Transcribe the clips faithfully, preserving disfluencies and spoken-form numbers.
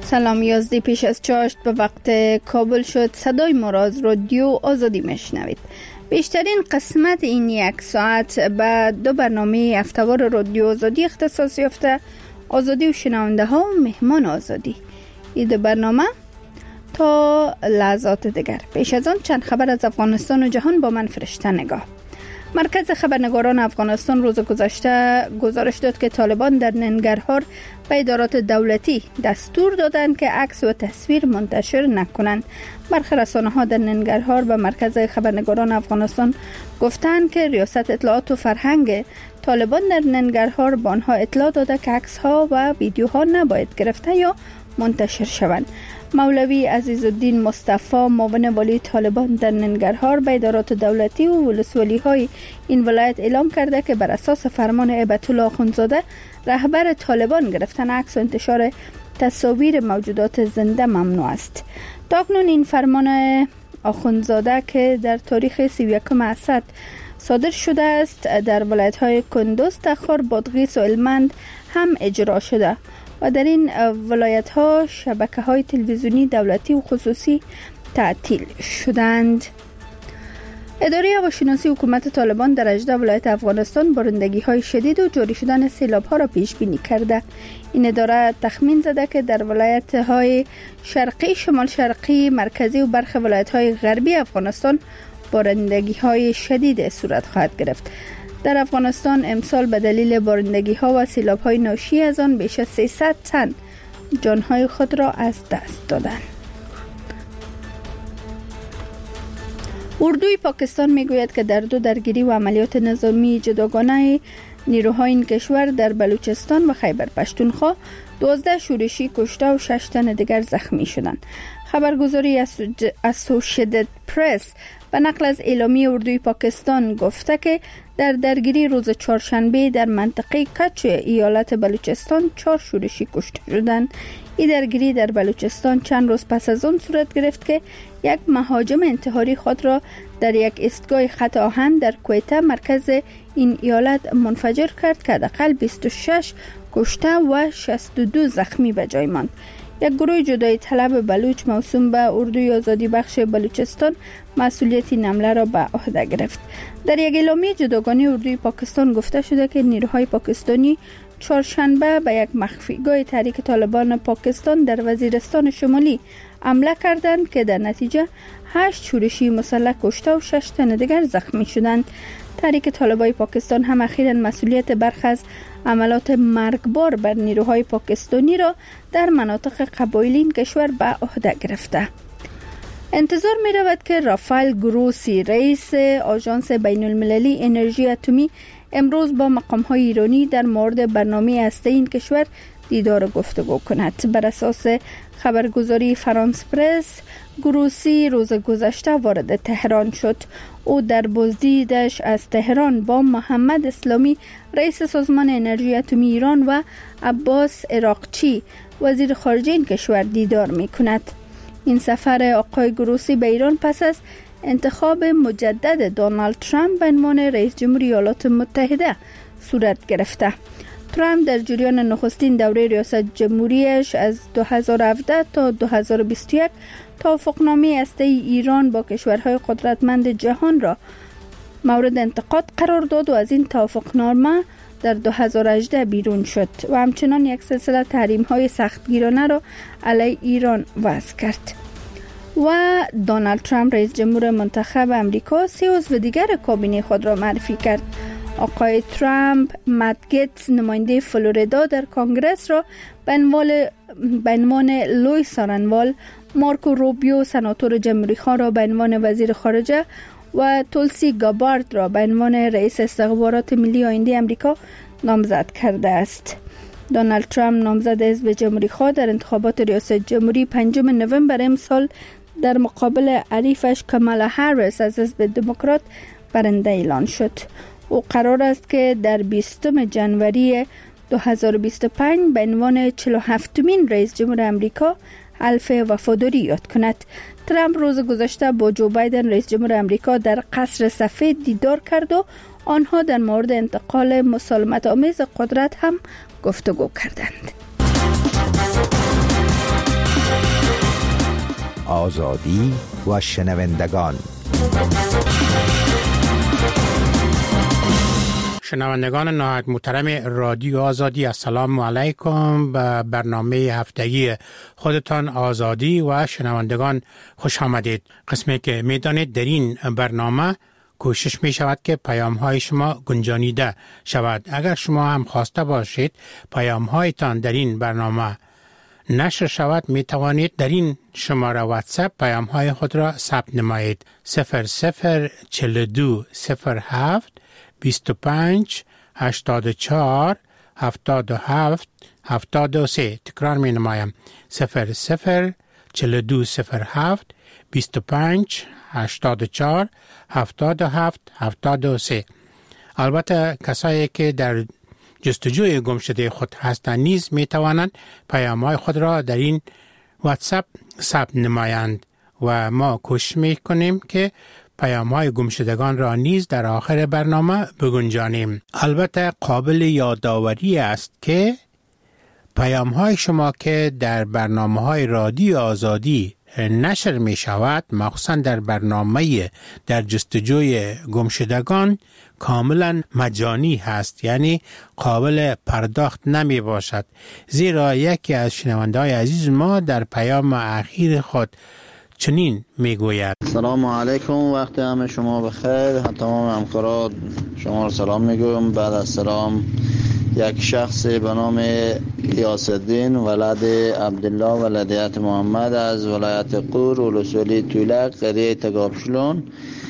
سلام. یازده پیش از چاشت به وقت کابل شد. صدای ما را از رادیو آزادی میشنوید. بیشترین قسمت این یک ساعت به دو برنامه هفته‌وار رادیو آزادی اختصاص یافته: آزادی و شنونده ها و مهمان آزادی. این دو برنامه تا لحظات دیگر. پیش از آن چند خبر از افغانستان و جهان با من فرشته نگاه. مرکز خبرنگاران افغانستان روز گذشته گزارش داد که طالبان در ننگرهار به ادارات دولتی دستور دادند که عکس و تصویر منتشر نکنند. برخی رسانه‌ها در ننگرهار به مرکز خبرنگاران افغانستان گفتند که ریاست اطلاعات و فرهنگ طالبان در ننگرهار به آنها اطلاع داده که عکس‌ها و ویدیوها نباید گرفته یا منتشر شوند. مولوی عزیزالدین مصطفی، معاون والی طالبان در ننگرهار، به ادارات دولتی و ولسوالی‌های این ولایت اعلام کرده که بر اساس فرمان هیبت الله آخوندزاده رهبر طالبان گرفتن عکس و انتشار تصاویر موجودات زنده ممنوع است. تاکنون این فرمان آخوندزاده که در تاریخ سی و یکم اسد صادر شده است در ولایت‌های کندوز، تخار، بادغیس و هلمند هم اجرا شده و در این ولایت‌ها شبکه‌های تلویزیونی دولتی و خصوصی تعطیل شدند. اداره هواشناسی حکومت طالبان در هجده ولایت افغانستان بارندگی‌های شدید و جاری شدن سیلاب‌ها را پیش بینی کرده. این اداره تخمین زده که در ولایت‌های شرقی، شمال شرقی، مرکزی و برخی ولایت‌های غربی افغانستان بارندگی‌های شدید صورت خواهد گرفت. در افغانستان امسال به دلیل بارندگی‌ها و سیلاب‌های ناشی از آن بیش از سیصد تن جان‌های خود را از دست دادند. اردوی پاکستان میگوید که در دو درگیری و عملیات نظامی جداگانه نیروهای این کشور در بلوچستان و خیبر پشتونخوا دوازده شورشی کشته و شش تن دیگر زخمی شدند. خبرگزاری اسوشیتد پرس به نقل از اعلامیه اردوی پاکستان گفته که در درگیری روز چهارشنبه در منطقه کچ ایالت بلوچستان چهار شورشی کشته شدند. این درگیری در بلوچستان چند روز پس از آن صورت گرفت که یک مهاجم انتحاری خود را در یک ایستگاه خط آهن در کویته مرکز این ایالت منفجر کرد که حداقل بیست و شش کشته و شصت و دو زخمی به جای ماند. یک گروه جدایی طلب بلوچ موسوم به اردوی آزادی بخش بلوچستان مسئولیت این حمله را به عهده گرفت. در یک اعلامیه جداگانه اردوی پاکستان گفته شده که نیروهای پاکستانی چهارشنبه به یک مخفیگاه تحریک طالبان پاکستان در وزیرستان شمالی حمله کردند که در نتیجه هشت شورشی مسلح کشته و شش تن دیگر زخمی شدند. تحریک طالبان پاکستان هم اخیراً مسئولیت برخی از عملات مرگبار بر نیروهای پاکستانی را در مناطق قبایلی این کشور به عهده گرفته. انتظار می رود که رافائل گروسی، رئیس آژانس بین المللی انرژی اتمی، امروز با مقام‌های ایرانی در مورد برنامه هسته‌ای این کشور دیدار و گفتگو کند. بر اساس خبرگزاری فرانس پرس، گروسی روز گذشته وارد تهران شد. او در بازدیدش از تهران با محمد اسلامی، رئیس سازمان انرژی اتمی ایران، و عباس عراقچی، وزیر خارجه این کشور دیدار می کند. این سفر آقای گروسی به ایران پس از انتخاب مجدد دونالد ترامپ به عنوان رئیس جمهوری ایالات متحده صورت گرفته. ترامپ در جریان نخستین دوره ریاست جمهوریش از دو هزار و هفده تا دو هزار و بیست و یک توافقنامه هسته‌ای ایران با کشورهای قدرتمند جهان را مورد انتقاد قرار داد و از این توافقنامه در دو هزار و هجده بیرون شد و همچنان یک سلسله تحریم‌های سختگیرانه را علیه ایران وضع کرد. و دونالد ترامپ رئیس جمهور منتخب امریکا سه عضو دیگر کابینه خود را معرفی کرد. آقای ترامپ مت گتس، نماینده فلوریدا در کنگرس، را به عنوان لوی سارنوال، مارکو روبیو، سناتور جمهوری‌خواه، را به عنوان وزیر خارجه و تولسی گابارد را به عنوان رئیس استخبارات ملی آینده امریکا نامزد کرده است. دونالد ترامپ نامزد حزب جمهوری‌خواه در انتخابات ریاست جمهوری پنجم نوامبر امسال در مقابل حریفش کامالا هریس از حزب دموکرات برنده اعلان شد. او قرار است که در بیستم ژانویه دو هزار و بیست و پنج به عنوان چهل و هفتمین رئیس جمهور امریکا حلف وفاداری یاد کند. ترامپ روز گذشته با جو بایدن رئیس جمهور امریکا در قصر سفید دیدار کرد و آنها در مورد انتقال مسالمت آمیز قدرت هم گفتگو کردند. آزادی و شنوندگان. شنوندگان نهایت محترم رادیو آزادی، السلام علیکم. به برنامه هفتگی خودتان آزادی و شنوندگان خوش آمدید. قسمی که میدانید در این برنامه کوشش می شود که پیام های شما گنجانیده شود. اگر شما هم خواسته باشید پیام هایتان در این برنامه نشر شود، می توانید در این شماره واتساپ پیام های خود را ثبت نمایید. صفر صفر چهل و دو صفر هفت بیست و پنج هشتاد و چهار هفتاد و هفت هفتاد و سه. تکرار می نمایم. صفر صفر چهل و دو صفر هفت بیست و پنج هشتاد و چهار هفتاد و هفت هفتاد و سه. البته کسایی که در جستجوی گمشده خود هستند نیز می توانند پیام‌های خود را در این واتساپ ثبت نمایند و ما کوشش می کنیم که پیام‌های گمشدگان را نیز در آخر برنامه بگنجانیم. البته قابل یادآوری است که پیام‌های شما که در برنامه‌های رادیو آزادی نشر می شود، مخصوصا در برنامه در جستجوی گمشدگان، کاملا مجانی هست، یعنی قابل پرداخت نمی باشد. زیرا یکی از شنونده‌های عزیز ما در پیام اخیر خود چنین می گوید: سلام علیکم، وقت همه شما بخیر. تمام همکاران شما را سلام می گویم. بعد از سلام، یک شخص به نام غیاث‌الدین ولد عبدالله ولدیت محمد از ولایت قور ولسوالی تولک قریه تگابشلون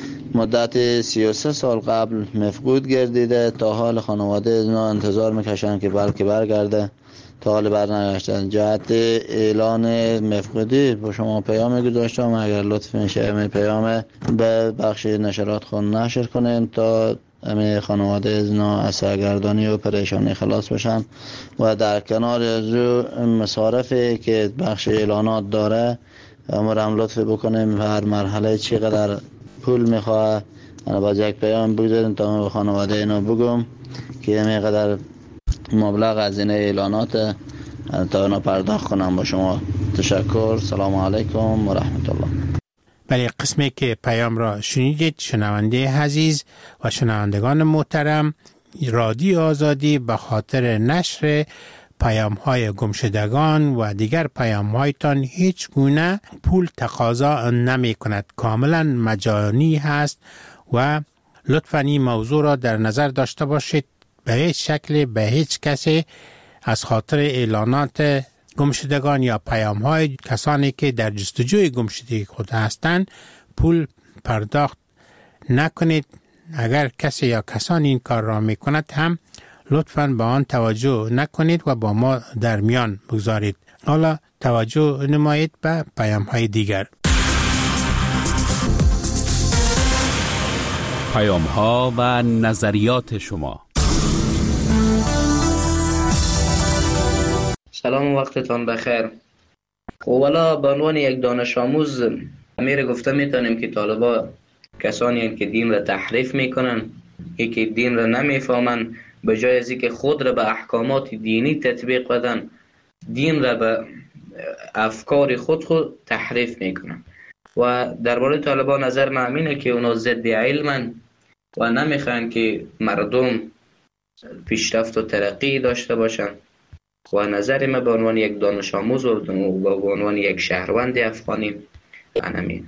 مدت سی و سه سال قبل مفقود گردیده. تا حال خانواده از ما انتظار میکشن که بلکه برگرده، تا حال برنگشتن. جهت اعلان مفقودی با شما پیام گذاشتم، اگر لطف میشه می پیام به بخش نشرات خود نشر کنین تا همه خانواده از نا از سرگردانی و پریشانی خلاص بشن. و در کنار از مصارفی که بخش اعلانات داره امرم لطف بکنیم هر مرحله چقدر پول میخواه انا باز یک پیام بگذاریم تا به خانواده اینو بگم که میقدر مبلغ از این اعلانات تا اینا پرداخت کنم. با شما تشکر. سلام علیکم و رحمت الله. برای قسمی که پیام را شنیدید، شنونده عزیز و شنوندگان محترم، رادیو آزادی به خاطر نشر پیام های گمشدگان و دیگر پیام هایتان هیچ گونه پول تقاضا نمی کند، کاملا مجانی هست و لطفاً این موضوع را در نظر داشته باشید. به هیچ شکل به هیچ کسی از خاطر اعلانات گمشدگان یا پیام های کسانی که در جستجوی گمشدگی خود هستند پول پرداخت نکنید. اگر کسی یا کسانی این کار را می کند هم لطفاً به آن توجه نکنید و با ما در میان بگذارید. حالا توجه نمایید به پیام های دیگر. پیام ها و نظریات شما. سلام، وقتتان بخیر. خب والا به عنوان یک دانش آموز امیر گفته میتونیم که طالبا کسانی هستند که دین را تحریف میکنن، که دین را نمیفهمن، به جای از اینکه خود را به احکامات دینی تطبیق بدن، دین را به افکار خود خود تحریف میکنن. و درباره طالبان نظر من اینه که اونا ضد علمن و نمیخوان که مردم پیشرفت و ترقی داشته باشن. و نظر من به عنوان یک دانش آموز و به عنوان یک شهروند افغانی انمی.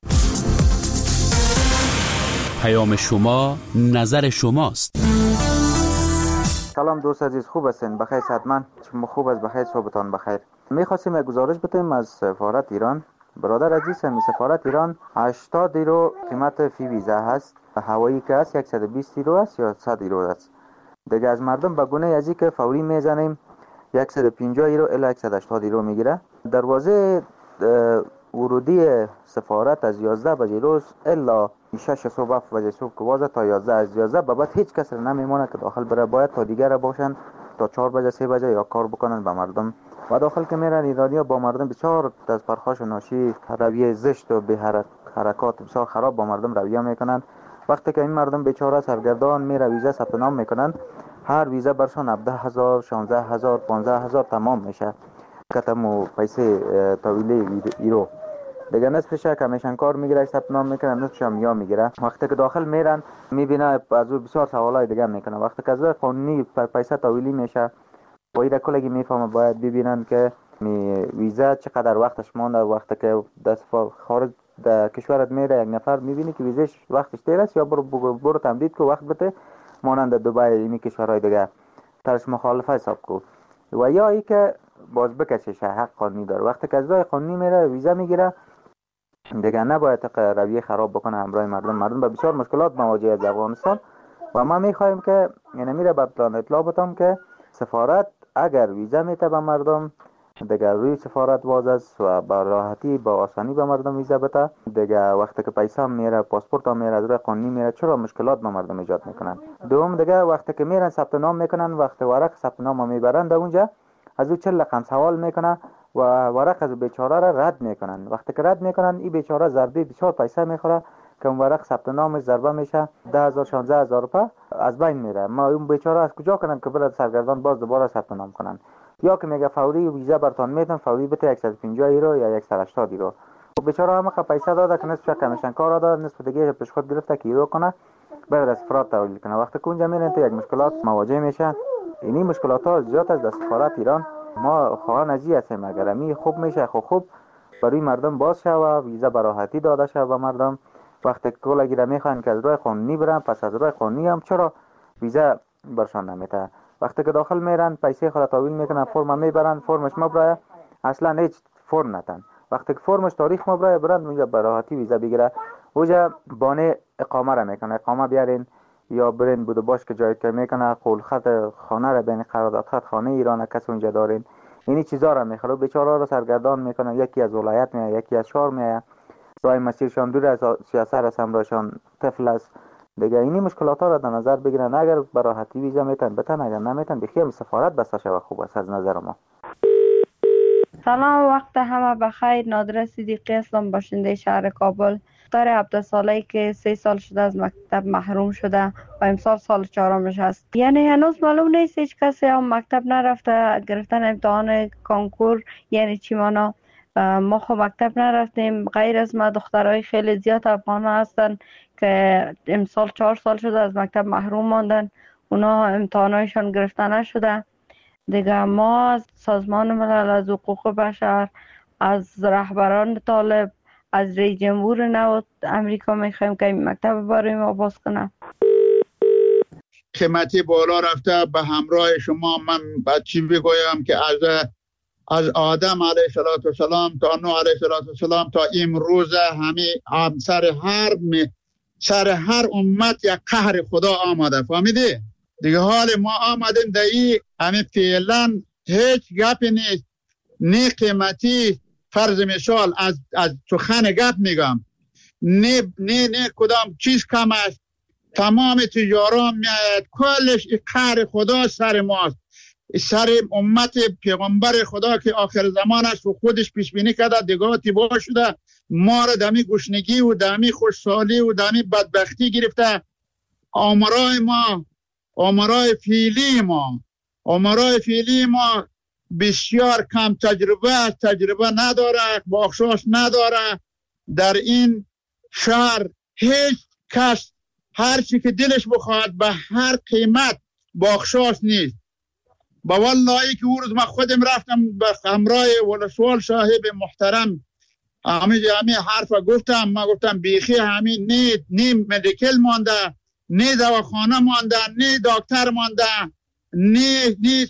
پیام شما نظر شماست. سلام دوست عزیز، خوب هستین؟ بخیر صحتمند؟ شما خوب است؟ بخیر، صحبتان بخیر. می‌خواستیم یک گزارش بدیم از سفارت ایران. برادر عزیز، می سفارت ایران هشتاد یورو قیمت فی ویزا هست. هوایی که است صد و بیست یورو است یا صد یورو است. دیگه از مردم به گونه ازی که فوری میزنیم صد و پنجاه یورو الی صد و هشتاد یورو میگیره. دروازه ورودی سفارت از یازده بجه روز الا شش صبح هفت بجه صبح که وازه تا یازده، از یازده به بعد هیچ کس نمیمونه که داخل بره. باید تا دیگر باشن تا چهار بجه سه بجه یا کار بکنن به مردم. و داخل که میرن ایرانیا با مردم بسیار از پرخاش و ناشی رویه زشت و به حرکات بسیار خراب با مردم رویه میکنن. وقتی که این مردم بیچاره سرگردان میره ویزا ثبت نام میکنن، هر ویزا برشان هفده هزار، شانزده هزار، پانزده هزار تمام میشه. کتمو پیسه طویله ایرو دیگه نصفش کمیشن کار میگیره، ثبت نام میکنه، نصفش هم یا میگیره. وقتی که داخل میرن میبینه از او بسیار سوالای دیگه میکنه. وقتی که از راه قانونی پیسه تحویلی میشه و اینا کلگی میفهمه باید ببینن که می ویزا چقدر وقتش مونده. وقتی که دست خارج در کشورت میره یک نفر میبینی که ویزاش وقتش دیر است یا برو برو تمدید که وقت بده مانند دبی این کشورهای دیگه ترش مخالفه حساب کو. و یا ای که باز بکشش حق قانونی داره. وقتی که از راه قانونی میره ویزا میگیره دیگه نباید رویه خراب بکنه همراه مردم. مردم به بسیار مشکلات مواجه در افغانستان و ما میخوایم که یعنی میره به پلان اطلاع بدم که سفارت اگر ویزا میته به مردم دیگه روی سفارت باز است و با راحتی با آسانی به مردم ویزا بده. دیگه وقتی که پیسه هم میره پاسپورت هم میره از راه قانونی میره چرا مشکلات به مردم ایجاد میکنن. دوم دیگه وقتی که میرن ثبت نام میکنن وقتی ورق ثبت نام میبرن در اونجا از او چهل رقم سوال میکنه و ورق از بیچاره را رد میکنن. وقتی که رد میکنن این بیچاره ضربه بسیار پیسه میخوره که اون ورق ثبت نامش ضربه میشه ده هزار شانزده هزار روپیه از بین میره. ما اون بیچاره از کجا کنن که برای سرگردان باز دوباره ثبت نام کنن. یا که میگه فوری ویزا برتان میدن فوری بده صد و پنجاه یورو یا صد و هشتاد یورو. و بیچاره هم که پیسه داده که نصفش کمیشن کار داده نصف دیگه پیش خود گرفته که یورو کنه بعد از سفارت تحویل کنه. وقتی که اونجا میرن تو یک مشکلات مواجه میشن. اینی مشکلات ها زیاد از سفارت ایران ما خواهان ازی هستیم اگر امی خوب میشه خو خوب برای مردم باز شه و ویزا براحتی داده شه به مردم. وقتی کل اگر میخوان که از راه قانونی برن پس از راه قانونی هم چرا ویزا برشان نمیته. وقتی که داخل میرن پیسه خود تحویل میکنن فرم میبرن فرمش مبرای اصلا هیچ فرم نتن. وقتی که فرمش تاریخ مبرای برن اونجا براحتی ویزا بگیره. اونجا بانه اقامه را میکنه اقامه بیارین یا برین بودو باش که جای که میکنه قول خط خانه را بین قرارداد خط خانه ایران کس اونجا دارین اینی چیزا را میخره. بیچاره را سرگردان میکنه. یکی از ولایت میاد یکی از شهر میاد راه مسیرشان دور از سیاست است همراهشان طفل است دیگه. اینی مشکلات ها را در نظر بگیرن. اگر براحتی ویزا میتن بتن اگر نمیتن بخیر سفارت بسته شود خوب است از نظر ما. سلام وقت همه بخیر. نادره صدیقی هستم باشنده شهر کابل. دختر هفده ساله‌ای که سه سال شده از مکتب محروم شده و امسال سال چهارمش است. یعنی هنوز معلوم نیست هیچ کسی هم مکتب نرفته گرفتن امتحان کانکور یعنی چی مانا. ما خب مکتب نرفتیم. غیر از ما دخترای خیلی زیاد افغان هستن که امسال چهار سال شده از مکتب محروم ماندن. اونا امتحانایشان گرفته نشده دیگه. ما از سازمان ملل از حقوق بشر از رهبران طالب از رئیس جمهور نو امریکا میخوایم که این مکتب برای ما باز کنه. قیمتی بالا رفته به همراه شما. من بعد چی بگویم که از از آدم علیه السلام تا نوح علیه السلام تا امروز همه سر هر سر هر امت یک قهر خدا آمده. فهمیدی؟ دیگه حال ما آمدیم در این همه فعلا هیچ گپی نیست. نه قیمتی فرض مثال از از سخن گپ میگم نه نه نه کدام چیز کم است. تمام تجاران میاید کلش قهر خدا سر ماست سر امت پیغمبر خدا که آخر زمان است و خودش پیش بینی کرده دیگه تیبا شده ما را دمی گشنگی و دمی خوشحالی و دمی بدبختی گرفته. آمرای ما آمرای فیلی ما آمرای فیلی ما بسیار کم تجربه است. تجربه نداره بخشش نداره. در این شهر هیچ کس هر چی که دلش بخواد به هر قیمت بخشش نیست. با والله که او روز من خودم رفتم به همراه ولسوال صاحب محترم همین همین حرف گفتم. ما گفتم بیخی همین نه نه مدیکل مانده نه دواخانه مانده نه دکتر مانده نه نه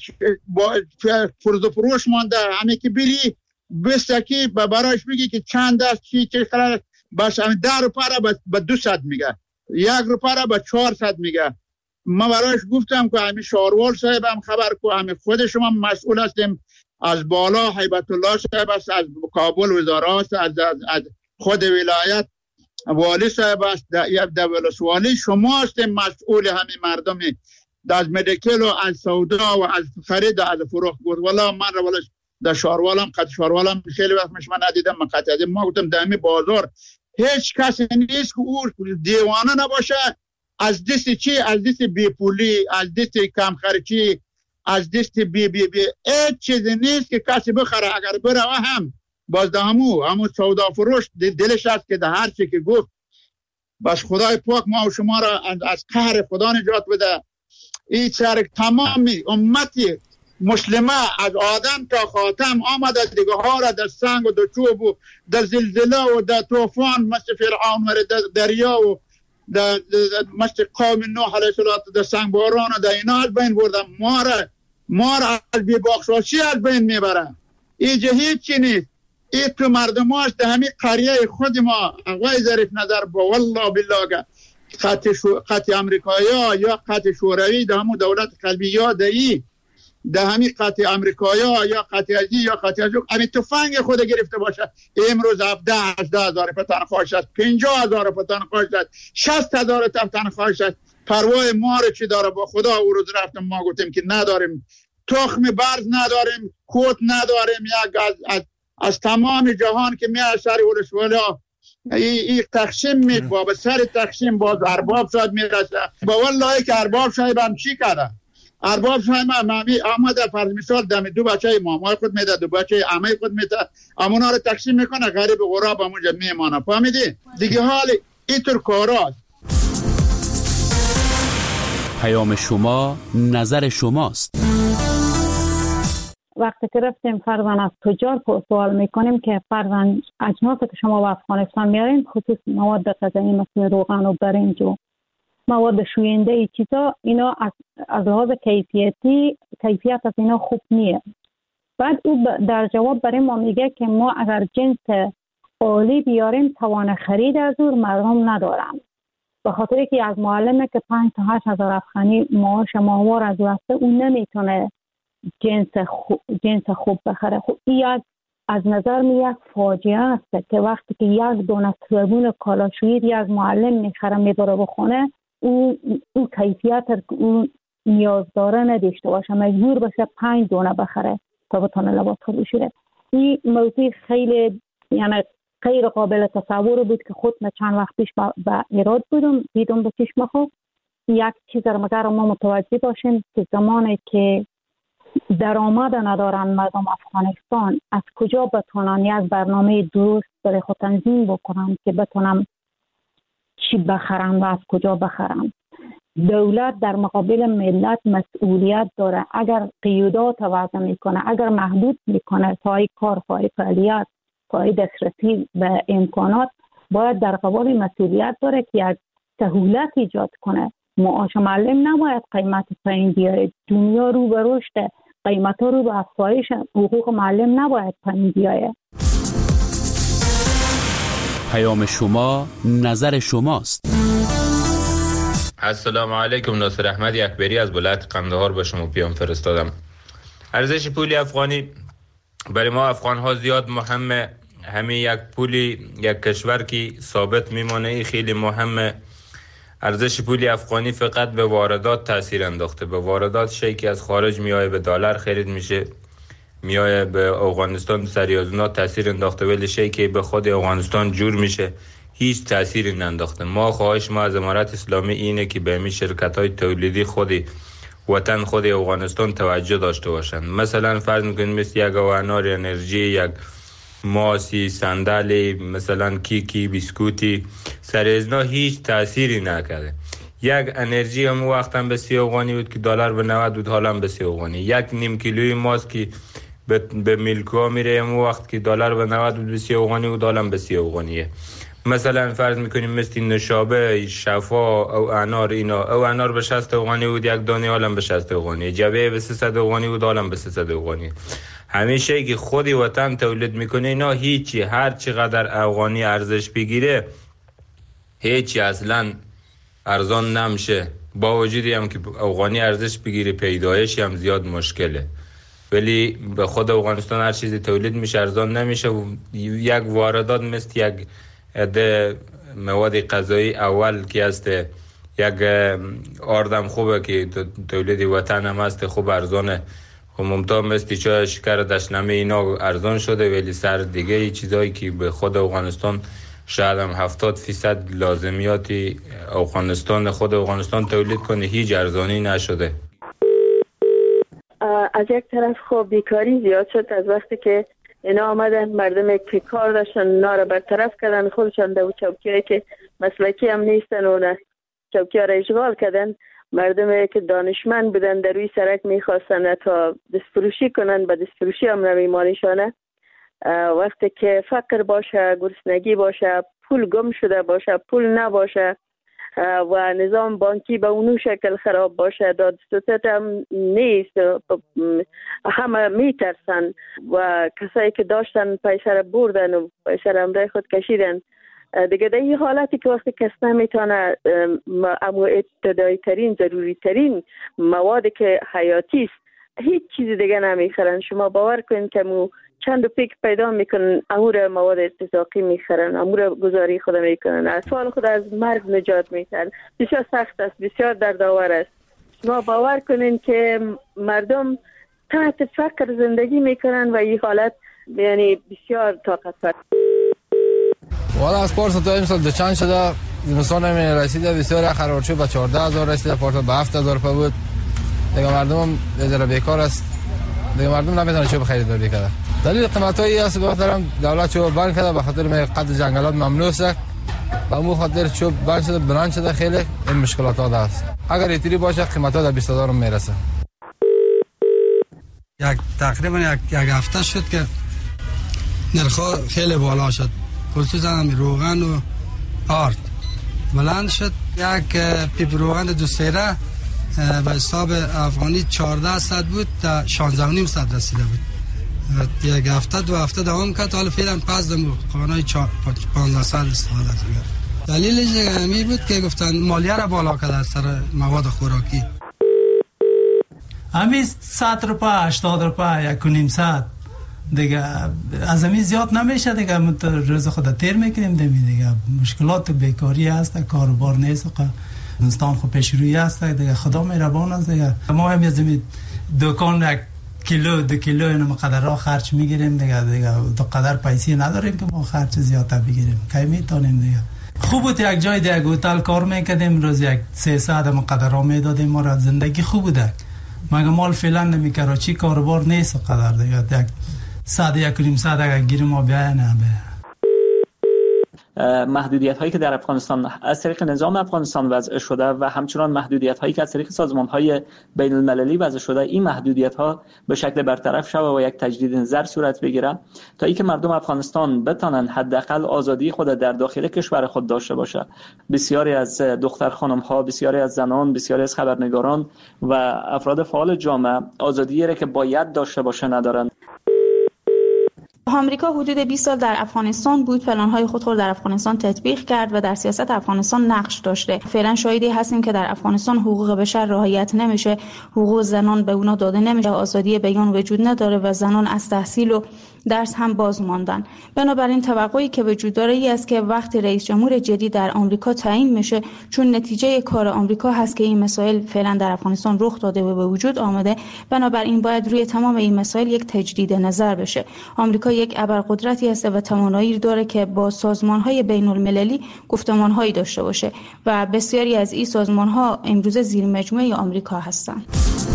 فرض فروش مانده. همین که بری بستکی براش بگی که چند است چی چه خلاص بس همین ده روپیه را به دویست میگه یک روپیه را به چهارصد میگه. ما براش گفتم که همین شاروال صاحب هم خبر کو همین خود شما مسئول هستیم از بالا هیبت الله صاحب است از کابل وزارت است از, از, از خود ولایت والی صاحب است در ولسوالی شما هستیم مسئول همین مردمی از مدیکل و از سودا و از خرید و از فروخت. گفت والا من را والا در شاروالم قد شاروالم خیلی وقت مش من ندیدم من قطعا ما گفتم در همین بازار هیچ کسی نیست که او دیوانه نباشه از دست چی از دست بی پولی از دست کم خرچی از دست بی بی بی هیچ چیز نیست که کسی بخره. اگر بره هم باز ده همو همو سودا فروش دلش است که ده هر چی که گفت بس خدای پاک ما و شما را از قهر خدا نجات بده. این سر تمامی امتی مسلمه از آدم تا خاتم آمده دیگه ها را در سنگ و در چوب و در زلزله و در طوفان مثل فرعون و در دریا و در مثل قوم نوح علیه السلام در سنگ باران و در اینا از بین بردن. ما را ما را از بی‌بخشاشی از بین میبره. اینجا هیچ چی نیست. این تو مردماش در همین قریه خود ما آقای ظریف نظر با والله بالله خط شو... خط امریکایی ها یا خط شوروی در همون دولت قلبی یا دایی در همین خط امریکایی ها یا خط ازی یا خط ازی همین تفنگ خود گرفته باشه امروز هفده هجده هزار پا تنخواهش است، پنجاه هزار پا تنخواهش است، شست هزار پا تنخواهش است. پروای ما رو چی داره؟ با خدا او روز رفتم ما گفتیم که نداریم تخم برز نداریم، کوت نداریم. یک از, از, از تمام جهان که میاد سر ولسوالی ها این تقسیم میکنه، به سر تقسیم باز ارباب شاید میرسه. با والله که ارباب شاید هم چی کرده؟ ارباب شاید هم آمده فرض مثال دم دو بچه مامای خود میده، دو بچه عمه خود میده، امونا رو تقسیم میکنه، غریب غراب همونجا میمانه. فهمیدی؟ دیگه حال اینطور کاراست. پیام شما نظر شماست. وقتی که رفتیم فرزن از تجار سوال میکنیم که فرزن اجناسی که شما به افغانستان میارین خصوص مواد غذایی مثل روغن و برنج و مواد شوینده ای چیزا، اینا از, از لحاظ کیفیتی کیفیت از اینا خوب نیه. بعد او در جواب برای ما میگه که ما اگر جنس عالی بیاریم توان خرید از اون مردم ندارم، به خاطر که از معلمه که پنج تا هشت هزار افغانی معاش ماهوار از واسطه اون نمیتونه جنس خوب جنس خوب بخره. خب این از نظر می یک فاجعه است که وقتی که یک دونه صابون کالاشویی از معلم میخره میبره بخونه، او او کیفیت اون نیاز داره نداشته باشه، مجبور باشه پنج دونه بخره تا بتونه لباس بپوشه. این موضوع خیلی یعنی غیر قابل تصور بود که خود من چند وقت پیش به ایراد بودم دیدم به چشم خود. یک چیز رو مگر ما متوجه باشیم که زمانی که درآمد ندارن مردم افغانستان، از کجا بتونن یک برنامه درست برای خود تنظیم بکنن که بتونن چی بخرن و از کجا بخرن. دولت در مقابل ملت مسئولیت داره. اگر قیودات وضع میکنه، اگر محدود میکنه تای کار، تای فعالیت، تای دسترسی به امکانات، باید در قبال مسئولیت داره که یک سهولت ایجاد کنه. معاش معلم نباید قیمت پایین بیاره. دنیا رو به رشد، قیمت ها رو به افزایش، حقوق معلم نباید پایین بیاره. پیام شما نظر شماست. السلام علیکم. ناصر احمد اکبری از ولایت قندهار به شما پیام فرستادم. ارزش پول افغانی برای ما افغان ها زیاد مهمه. همین یک پولی یک کشور که ثابت میمانه ای خیلی مهمه. ارزش پول افغانی فقط به واردات تاثیر انداخته. به واردات شیء که از خارج میایه به دلار خرید میشه، میایه به افغانستان سریازونا تاثیر انداخته، ولی شیء که به خود افغانستان جور میشه هیچ تأثیری ننداخته. ما خواهش ما از امارت اسلامی اینه که به همین شرکت های تولیدی خودی وطن خود افغانستان توجه داشته باشند. مثلا فرض میکنیم مثل یک انار انرژی، یک ماسی، صندلی، مثلا کیکی، بیسکوتی، سر ازنا هیچ تأثیری نکرده. یک انرژی هم وقتا به سی افغانی بود که دلار به نود بود، حالا به سی افغانی. یک نیم کیلوی ماست که به, به میلکو میره هم وقت که دلار به نود بود به سی افغانی بود، حالا به سی افغانیه. مثلا فرض میکنیم مثل نشابه، شفا او انار، اینا او انار به شصت افغانی بود یک دانه، حالا به شصت افغانی. جبه به سیصد افغانی بود، حالا به سیصد افغانی. همیشه که خودی وطن تولید میکنه اینا هیچی، هر چقدر افغانی ارزش بگیره هیچی اصلا ارزان نمیشه. با وجودی هم که افغانی ارزش بگیره پیدایش هم زیاد مشکله، ولی به خود افغانستان هر چیزی تولید میشه ارزان نمیشه. یک واردات مثل یک عده مواد غذایی اول که هست، یک آردم خوبه که تولید وطن هم هست، خوب ارزانه. خب ممتا مثل چای شکر دشنمه اینا ارزان شده، ولی سر دیگه ای چیزایی که به خود افغانستان شاید هم هفتاد فیصد لازمیاتی افغانستان خود افغانستان تولید کنه هیچ ارزانی نشده. از یک طرف خب بیکاری زیاد شد از وقتی که اینا آمدن مردم که کار داشتن اونا را برطرف کردن، خودشان در چوکیایی که مسلکی هم نیستن اونا چوکی ها را اشغال کردن. مردم که دانشمند بودن در روی سرک میخواستن تا دستفروشی کنن، به دستفروشی هم نمیمانشانه. وقتی که فقر باشه، گرسنگی باشه، پول گم شده باشه، پول نباشه و نظام بانکی به اونو شکل خراب باشه، داد ستت هم نیست، همه میترسن و کسایی که داشتن پیسه را بردن و پیسه را امرای خود کشیدن. دیگه در این حالتی که وقتی کس نمیتونه اما ابتدایی ترین ضروری ترین مواد که حیاتی است هیچ چیز دیگه نمیخرن. شما باور کنید که مو چند پیک پیدا میکنن امور مواد ارتزاقی میخرن، امور گزاری خود میکنن، اطفال خود از مرگ نجات میتن. بسیار سخت است، بسیار دردآور است. شما باور کنین که مردم تحت فقر زندگی میکنن و این حالت یعنی بسیار طاقت فرسا. والا از پارسال تا امسال دو چند شده زمستان هم رسیده بسیار خراب شد، به چهارده هزار رسیده، پارسال به هفت هزار روپیه بود. دیگه مردم هم ذره بیکار است، دیگه مردم نمیتونه چوب خریداری کنه. دلیل قیمتایی است به خاطر دولت چوب بند کرده، به خاطر قطع جنگلات ممنوع است و اون خاطر چوب بند شده، بلند شده، خیلی این مشکلات ها است. اگر اینطوری باشه قیمتا در بیست هزار میرسه. یک تقریبا یک یک هفته شد که نرخ خیلی بالا شد، خصوصا روغن و آرد بلند شد. یک پیپ روغن دو سیره به حساب افغانی چهارده صد بود تا شانزده و نیم صد رسیده بود. یک هفته دو هفته دوام کرد، حالا فعلا پس دم قانونی پانزده صد استفاده کرد. دلیلش همی بود که گفتن مالیه را بالا کرد از سر مواد خوراکی. همین صد روپیه هشتاد روپیه یک و نیم صد دیگه از همین زیاد نمیشه دیگه. روز خود تیر میکنیم دیگه. مشکلات بیکاری هست، کاروبار نیست، انسان خود پیش روی هست دیگه. خدا مهربان است دیگه. ما هم از این دکان یک کیلو دو کیلو اینو مقدر را خرج میگیریم دیگه. دیگه دو قدر پیسی نداریم که ما خرج زیادتر بگیریم، کی میتونیم دیگه. خوب بود یک جای دیگه هتل کار میکردیم، روز یک سیصد مقدر را میدادیم، ما را زندگی خوب بوده. مگه مال فعلا نمیکرد، چی کاروبار نیست قدر دیگه. یک صد یک و نیم صد اگر گیریم ما بیایه نه محدودیت هایی که در افغانستان از طریق نظام افغانستان وضع شده و همچنان محدودیت هایی که از طریق سازمان های بین المللی وضع شده، این محدودیت ها به شکل برطرف شود و یک تجدید نظر صورت بگیره تا اینکه مردم افغانستان بتانند حداقل آزادی خود در داخل کشور خود داشته باشه. بسیاری از دختر خانم ها، بسیاری از زنان، بسیاری از خبرنگاران و افراد فعال جامعه آزادی را که باید داشته باشه ندارند. آمریکا حدود بیست سال در افغانستان بود، پلن‌های خود را در افغانستان تطبیق کرد و در سیاست افغانستان نقش داشته. فعلا شاهدی هستیم که در افغانستان حقوق بشر رعایت نمیشه، حقوق زنان به اونا داده نمیشه، آزادی بیان وجود نداره و زنان از تحصیل و درس هم باز ماندن. بنابراین توقعی که وجود داره ای است که وقتی رئیس جمهور جدید در آمریکا تعیین میشه، چون نتیجه کار آمریکا هست که این مسائل فعلا در افغانستان رخ داده و به وجود آمده، بنابراین باید روی تمام این مسائل یک تجدید نظر بشه. آمریکا یک ابرقدرتی است و توانایی داره که با سازمان‌های بین‌المللی گفتمان‌هایی داشته باشه و بسیاری از این سازمان‌ها امروز زیر مجموعه آمریکا هستند.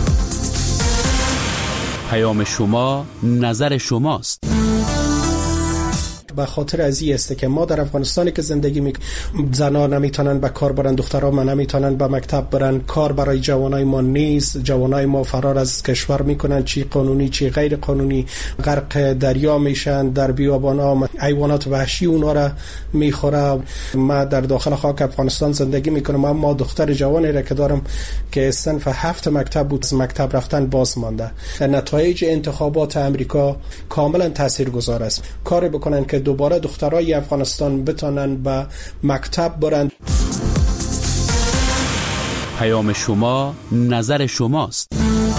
پیام شما نظر شماست. به خاطر از این است که ما در افغانستانی که زندگی میکنیم زنان نمیتونن به کار برن، دخترها ما نمیتونن به مکتب برن، کار برای جوانای ما نیست، جوانای ما فرار از کشور میکنن، چی قانونی چی غیر قانونی، غرق دریا میشن، در بیابانا حیوانات وحشی اونا را میخوره. ما در داخل خاک افغانستان زندگی میکنم، اما دختر جوانی را که دارم که صنف هفت مکتب بود، از مکتب رفتن باز مانده. نتایج انتخابات امریکا کاملا تاثیرگذار است. کاری بکنن که دوباره دخترای افغانستان بتانن به مکتب برند. پیام شما نظر شماست.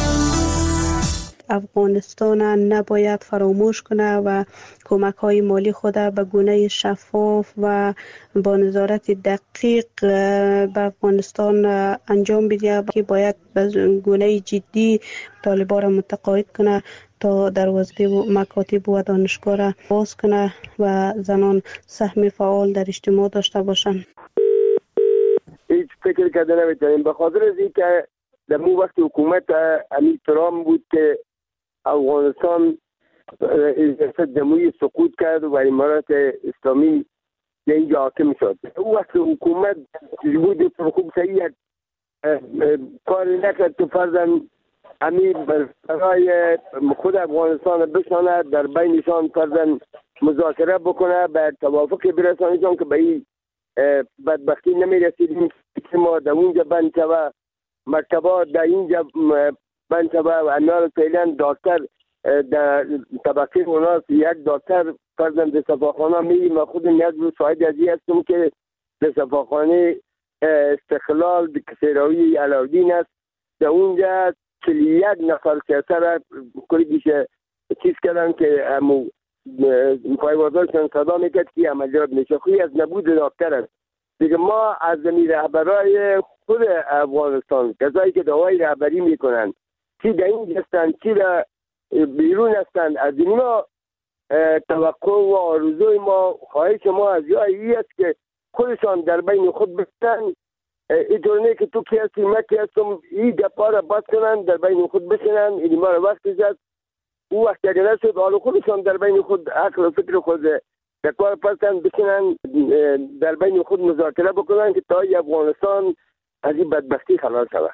افغانستان نباید فراموش کنه و کمک های مالی خود به گونه شفاف و با نظارت دقیق به افغانستان انجام بده، که باید به گونه جدی طالبان را متقاعد کنه تا دروازه و مکاتب و دانشگاه را باز کنه و زنان سهم فعال در اجتماع داشته باشند. هیچ فکر کرده نمیتونیم، به خاطر از این که در مو وقت حکومت امی ترام بود که افغانستان ریاست جمهوری سقوط کرد و امارات اسلامی در اینجا حاکم شد. او وقت حکومت بود خوب صحیح کاری نکرد که فرضاً امیر برای خود افغانستان بشاند، در بینشان فرضاً مذاکره بکنه، به توافق برسانیشان که به این بدبختی نمی رسیدیم که ما در اونجا بند شوه، مکتبا در اینجا بند شوه و انار فعلا دکتر در طبقه اوناست یک دکتر فرضاً در صفاخانه میریم و خود نیاز رو شاهد ازی هستم که در صفاخانه استقلال کسیراوی علاودین است، در اونجا چلی یک نفر سر کلی بیشه چیز کردن که همو پایوازاشون صدا میکرد که عملیات میشه. خوی از نبود دکتر است دیگه. ما از زمین رهبرای خود افغانستان کسایی که دعای رهبری میکنن چی در این هستن چی در بیرون هستن، از اینا توقع و آرزوی ما خواهش ما از جایی است که خودشان در بین خود بستن، اینطور نه که تو کی هستی من کی هستم، این گپا را باز کنن در بین خود بشنن. این ما را وقتی زد او وقت اگر نشد حالا خودشان در بین خود عقل و فکر خود در کار پستن بشنن، در بین خود مذاکره بکنن که تا افغانستان از این بدبختی خلاص شود.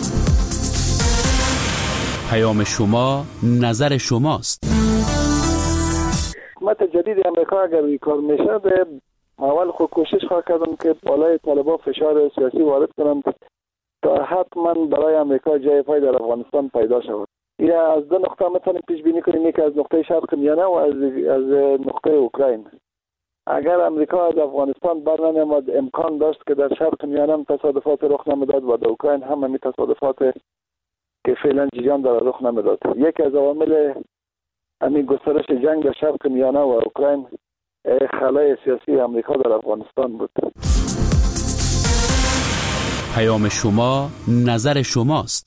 پیام شما نظر شماست. حکومت جدید امریکا اگر این کار میشه، اول خود کوشش خواهد کردم که بالای طالبان فشار سیاسی وارد کنم تا حتما برای امریکا جای پای در افغانستان پیدا شود. یا از دو نقطه میتونیم پیش بینی کنیم، یکی از نقطه شرق میانه و از از نقطه اوکراین. اگر امریکا از افغانستان برنمیامد امکان داشت که در شرق میانه هم تصادفات رخ نمیداد و در اوکراین هم همین تصادفات که فعلا جریان داره رخ نمیداد. یکی از عوامل همین گسترش جنگ در شرق میانه و اوکراین خلای سیاسی امریکا در افغانستان بود. پیام شما نظر شماست.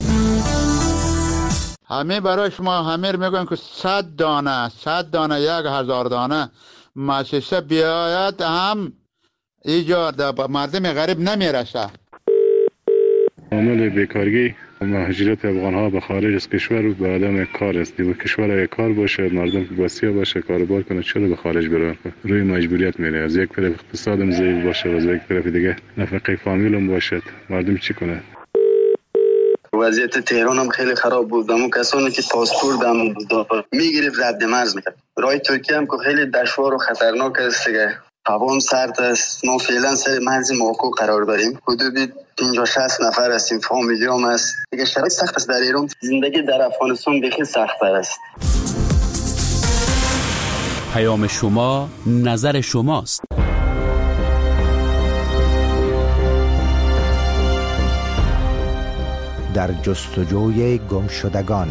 همه برای شما همه میگن که صد دانه صد دانه یک هزار دانه مؤسسه بیاید هم اینجا مردم غریب نمیرسه. عامل بیکارگی و مهاجرت افغان ها به خارج از کشور و به عدم کار است. و کشور اگه کار باشه، مردم که بسیار باشه، کاروبار کنه، چرا به خارج بره؟ روی مجبوریت میره. از یک طرف اقتصادم ضعیف باشه و از یک طرف دیگه نفقه فامیلم باشد، مردم چی کنه؟ وضعیت تهران هم خیلی خراب بود. همون کسانی که پاسپورت هم میگرفت رد مرز میکرد. راه ترکیه هم که خیلی دشوار و خطرناک است دیگه. هوا هم سرد است. ما فعلا سر مرز موقوف قرار داریم. حدود پنجاه شصت نفر هستیم، فامیلی هم هست دیگه. شرایط سخت است در ایران. زندگی در افغانستان بخی سخت‌تر است. پیام شما نظر شماست. در جستجوی گمشدگان.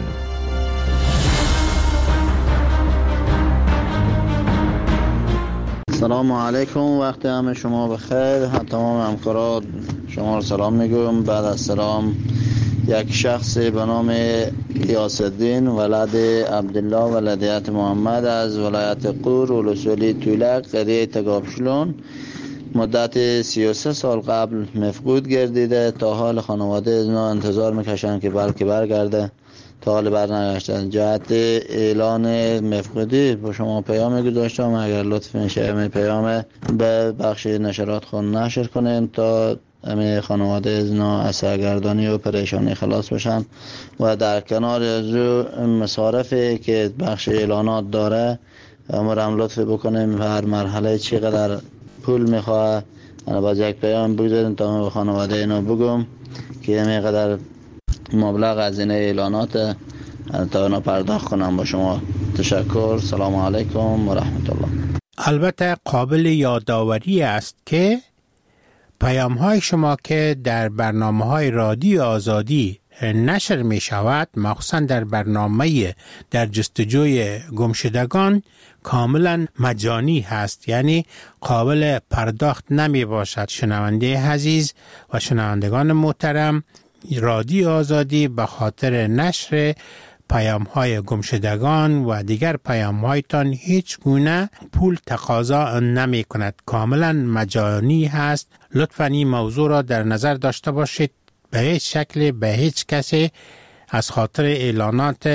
سلام علیکم، وقت همه شما بخیر. تمام همکاران شما رو سلام میگم. بعد از سلام یک شخص به نام غیاث الدین ولد عبدالله ولدیت محمد از ولایت قور ولسوالی تولک قریه تگابشلون مدت سی و سه سال قبل مفقود گردیده. تا حال خانواده از ما انتظار میکشن که بلکه برگرده، تا حال برنگشتن. جهت اعلان مفقودی با شما پیام گذاشتم، اگر لطف میشه می پیام به بخش نشرات خون نشر کنین تا همه خانواده از نا از سرگردانی و پریشانی خلاص بشن. و در کنار از مصارفی که بخش اعلانات داره امرم لطف بکنیم هر مرحله چقدر پول میخواه انا باز یک پیام بگذاریم تا به خانواده اینو بگم که اینقدر مبلغ از این اعلانات تا اینا پرداخت کنم. با شما تشکر. سلام علیکم و رحمت الله. البته قابل یادآوری است که پیام های شما که در برنامه های رادیو آزادی نشر می شود، مخصوصا در برنامه در جستجوی گمشدگان، کاملا مجانی هست، یعنی قابل پرداخت نمی باشد. شنونده عزیز و شنوندگان محترم، رادیو آزادی به خاطر نشر پیام های گمشدگان و دیگر پیام هایتان هیچ گونه پول تقاضا نمی کند، کاملا مجانی هست. لطفاً این موضوع را در نظر داشته باشید. به هیچ شکل به هیچ کسی از خاطر اعلانات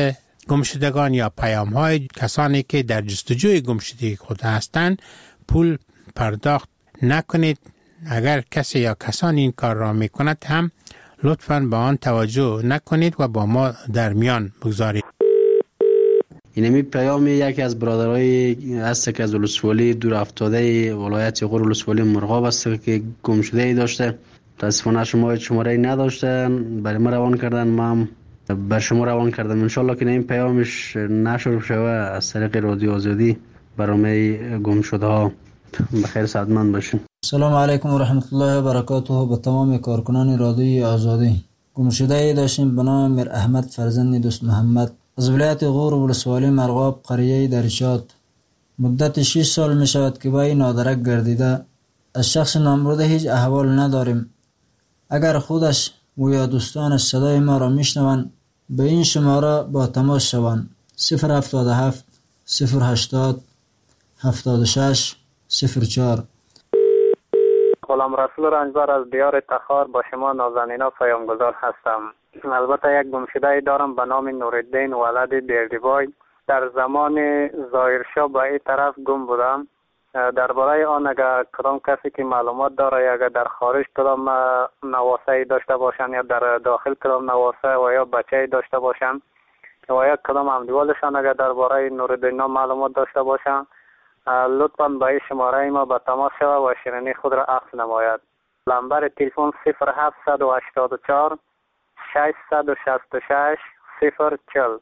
گمشدگان یا پیام های کسانی که در جستجوی گمشدگی خود هستند پول پرداخت نکنید. اگر کسی یا کسانی این کار را می کند هم لطفاً به آن توجه نکنید و با ما در میان بگذارید. اینمی پیام یکی از برادرای هست که از ولسوالی دور افتاده ولایت غور ولسوالی مرغاب است که گم شده ای داشته. متاسفانه شما شماره نداشتن، برای ما روان کردن، ما هم بر شما روان کردم. ان شاءالله که این پیامش نشر شوه از طریق رادیو آزادی برای گم شده ها. بخیر سعادتمند باشین. سلام علیکم و رحمت الله و برکاته. به تمام کارکنان رادیوی آزادی. گم شده ای داشتیم به نام میر احمد فرزند دوست محمد از ولایت غور ولسوالی مرغاب قریه درشات. مدت شش سال می شود که با این نادرک گردیده. از شخص نامبرده هیچ احوال نداریم. اگر خودش و یا دوستانش صدای ما را میشنوند به این شماره با تماس شوند: صفر هفتاد و هفت صفر هشتاد هفتاد و شش صفر چهار. غلام رسول رنجبر از دیار تخار با شما نازنینا پیامگذار هستم. البته یک گمشده دارم به نام نورالدین ولد بیردیبای. در زمان ظاهرشاه به این طرف گم بودم. درباره آن اگر کدام کسی که معلومات داره یا اگر در خارج کدام نواسه داشته باشن یا در داخل کدام نواسه و یا بچه داشته باشن و یا کدام همدیوالشان اگر درباره نورالدین معلومات داشته باشن لطفاً به این شماره ما به تماس شود و شیرینی خود را عکس نماید. نمبر تلفن صفر هفت هشت چهار شش شش شش صفر چهل.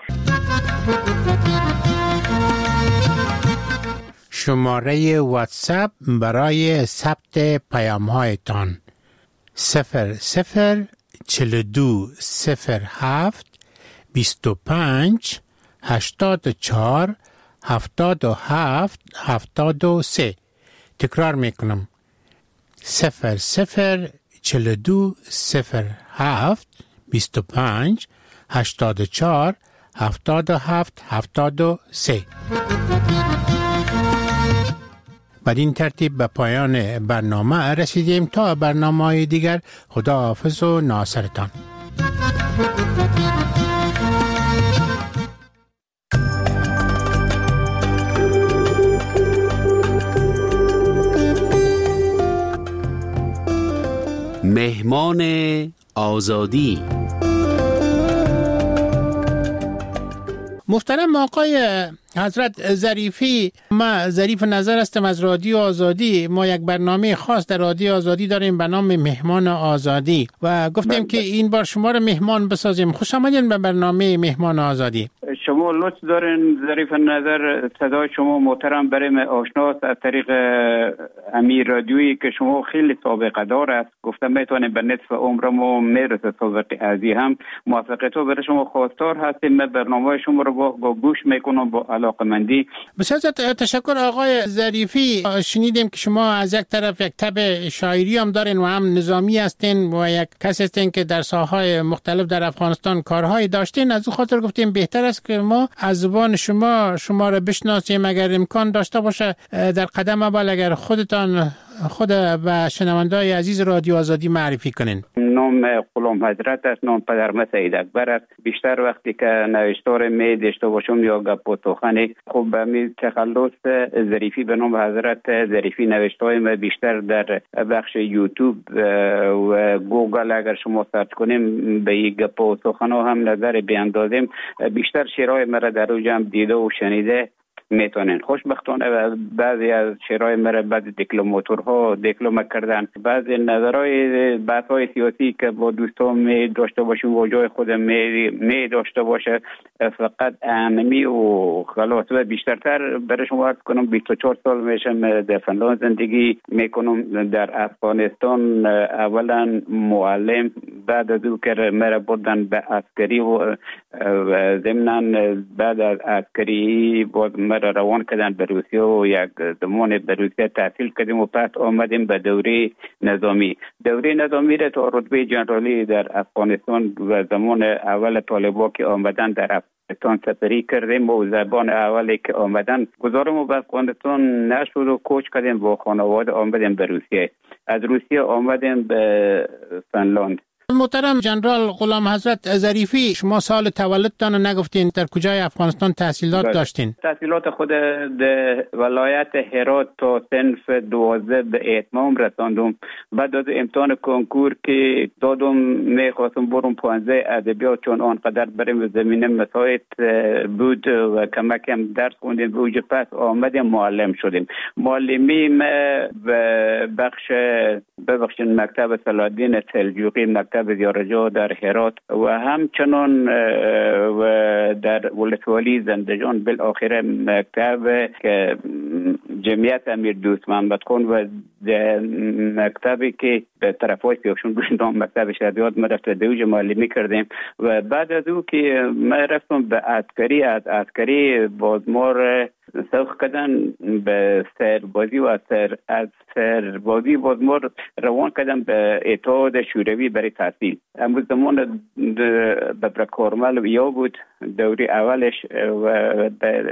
شماره واتساپ برای ثبت پیام هایتان صفر صفر چهل و دو صفر هفت بیست و پنج هشتاد و چهار هفتاد و هفت هفتاد و سه. تکرار میکنم: صفر صفر چهل و دو صفر هفت بیست و پنج هشتاد و چهار هفتاد و هفت هفتاد و سه. بدین ترتیب به پایان برنامه رسیدیم. تا برنامه دیگر خداحافظ و ناصرتان. مهمان آزادی. محترم آقای حضرت ظریفی، ما ظریف نظر هستم از رادیو آزادی. ما یک برنامه خاص در رادیو آزادی داریم به نام مهمان آزادی و گفتیم که این بار شما رو مهمان بسازیم. خوش آمدین به برنامه مهمان آزادی. شما لطف دارین ظریف نظر، صدای شما محترم برای من آشناست از طریق امیر رادیویی که شما خیلی سابقه دار است. گفتم میتونیم به نصف عمرمو میرسه سابقه ازی هم موافقت تو برای شما خواستار هستیم. من برنامه شما رو با گوش میکنم با علاقمندی. بسیار تشکر آقای ظریفی. شنیدیم که شما از یک طرف یک تب شاعری هم دارین و هم نظامی هستین و یک کسی هستین که در ساحه‌های مختلف در افغانستان کارهایی داشتین. از اون خاطر گفتیم بهتر است که ما از زبان شما شما را بشناسیم. اگر امکان داشته باشه در قدم اول اگر خودتان خود و شنونده‌های عزیز رادیو آزادی معرفی کنین. نام غلام حضرت است، نام پدرم سید اکبر است. بیشتر وقتی که نوشتار می داشته باشم یا گپ و سخن خب به تخلص ظریفی به نام حضرت ظریفی نوشته‌های ما بیشتر در بخش یوتیوب و گوگل اگر شما سرچ کنیم به یک گپ و سخن هم نظر بیاندازیم. بیشتر شعرهای مرا در اوج هم دیده و شنیده میتونن. خوشبختانه بعضی از شعرهای مرا بعد دیپلماتورها دیپلم کردن. بعضی نظرهای بحث‌های سیاسی که با دوستان می داشته باشیم و جای خودم می, می داشته باشه فقط انمی و خلاص. و بیشترتر برای شما عرض کنم بیست و چهار سال میشم در فنلاند زندگی میکنم. در افغانستان اولا معلم، بعد از او که مرا بردن به عسکری و ضمناً بعد از عسکری بود مرا روان کردن به روسیه و یک زمان به روسیه تحصیل کردیم و پس آمدیم به دوره نظامی. دوره نظامی را تا رتبه جنرالی در افغانستان و زمان اول طالبان که آمدن در افغانستان سپری کردیم و زبان اولی که آمدن گذارم به افغانستان نشد و کوچ کردیم با خانواده آمدیم به روسیه. از روسیه آمدیم به فنلاند. محترم جنرال غلام حضرت ظریفی، شما سال تولدتان نگفتین در کجای افغانستان تحصیلات بله. داشتین؟ تحصیلات خود در ولایت هرات تا صنف دوازده به اتمام رساندم. بعد از امتحان کنکور که دادم میخواستم برم پانزده ادبیات، چون آنقدر بریم زمینه مساعد بود و کمکم درس خوندیم و اوج پس آمدیم معلم شدیم. معلمی ما به بخش ببخشید مکتب صلاح‌الدین سلجوقی، مکتب زیارجو در هرات و همچنان و در ولسوالی زندجان، بالاخره مکتب که جمعیت امیر دوست محمد خان و مکتبی که به طرفای سیاوشون بودم، مکتب شهادیات ما رفت دوج معلمی کردیم. و بعد از او که ما رفتم به عسکری، از عسکری بازمار سوخ کردن به سربازی و از سر از سربازی بازمار روان کردم به اتحاد شوروی برای تحصیل. امروز زمان ببرکارمل یا بود دوری اولش و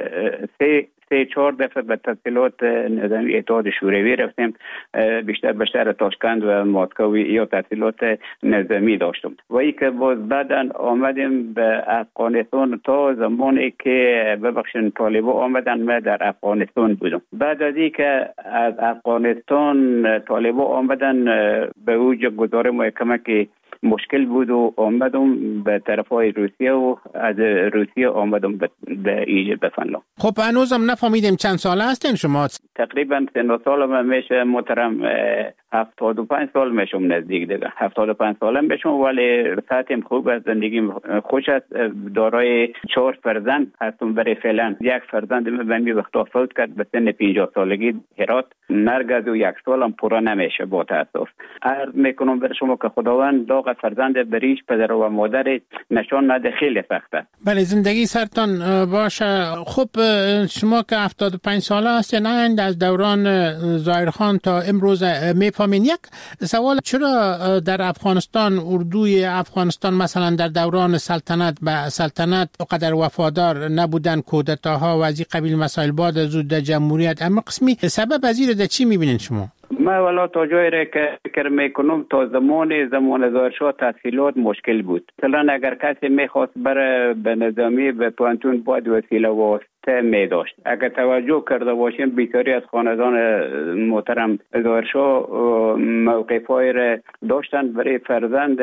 سه سه چهار دفعه به تحصیلات نظامی اتحاد شوروی رفتیم، بیشتر به شهر تاشکند و مسکو یا تحصیلات نظامی داشتم. و ای که باز بعدن آمدیم به افغانستان تا زمانی که ببخشید طالبا آمدن ما در افغانستان بودم. بعد از ای که از افغانستان طالبا آمدن به اوج گذار محکمه که مشکل بود و آمدم به طرفای روسیه و از روسیه آمدم به ایجاد به فنلاند. خب هنوزم نفهمیدیم چند ساله هستین شما؟ تقریبا سن سالم میشه محترم هفتاد و پنج سال میشم، نزدیک دیگه هفتاد و پنج سالم میشم، ولی ساعتم خوب است، زندگیم خوش است. دارای چهار فرزند هستم. برای فعلا یک فرزند من به می وقتا فوت کرد به سن پنجاه سالگی هرات. مرگ و یک سالم پورا نمیشه با تاسف. عرض میکنم بر شما که خداوند داغ فرزند بریش پدر و مادر نشان نده، خیلی سخته. بله زندگی سرتان باشه. خب شما که هفتاد و پنج ساله هستین، از دوران ظاهرخان تا امروز میفهمین. یک سوال، چرا در افغانستان اردوی افغانستان مثلا در دوران سلطنت به سلطنت قدر وفادار نبودن، کودتاها و از این قبیل مسائل، بعد از در جمهوریت اما قسمی سبب از این چی میبینین شما؟ ما والا تا جایی را که فکر میکنم تا زمان زمان ظاهرشاه تحصیلات مشکل بود. مثلا اگر کسی میخواست بره به نظامی به پانتون باید وسیله واسطه می داشت. اگر توجه کرده باشیم بیشتری از خاندان محترم ظاهرشاه موقفای را داشتن برای فرزند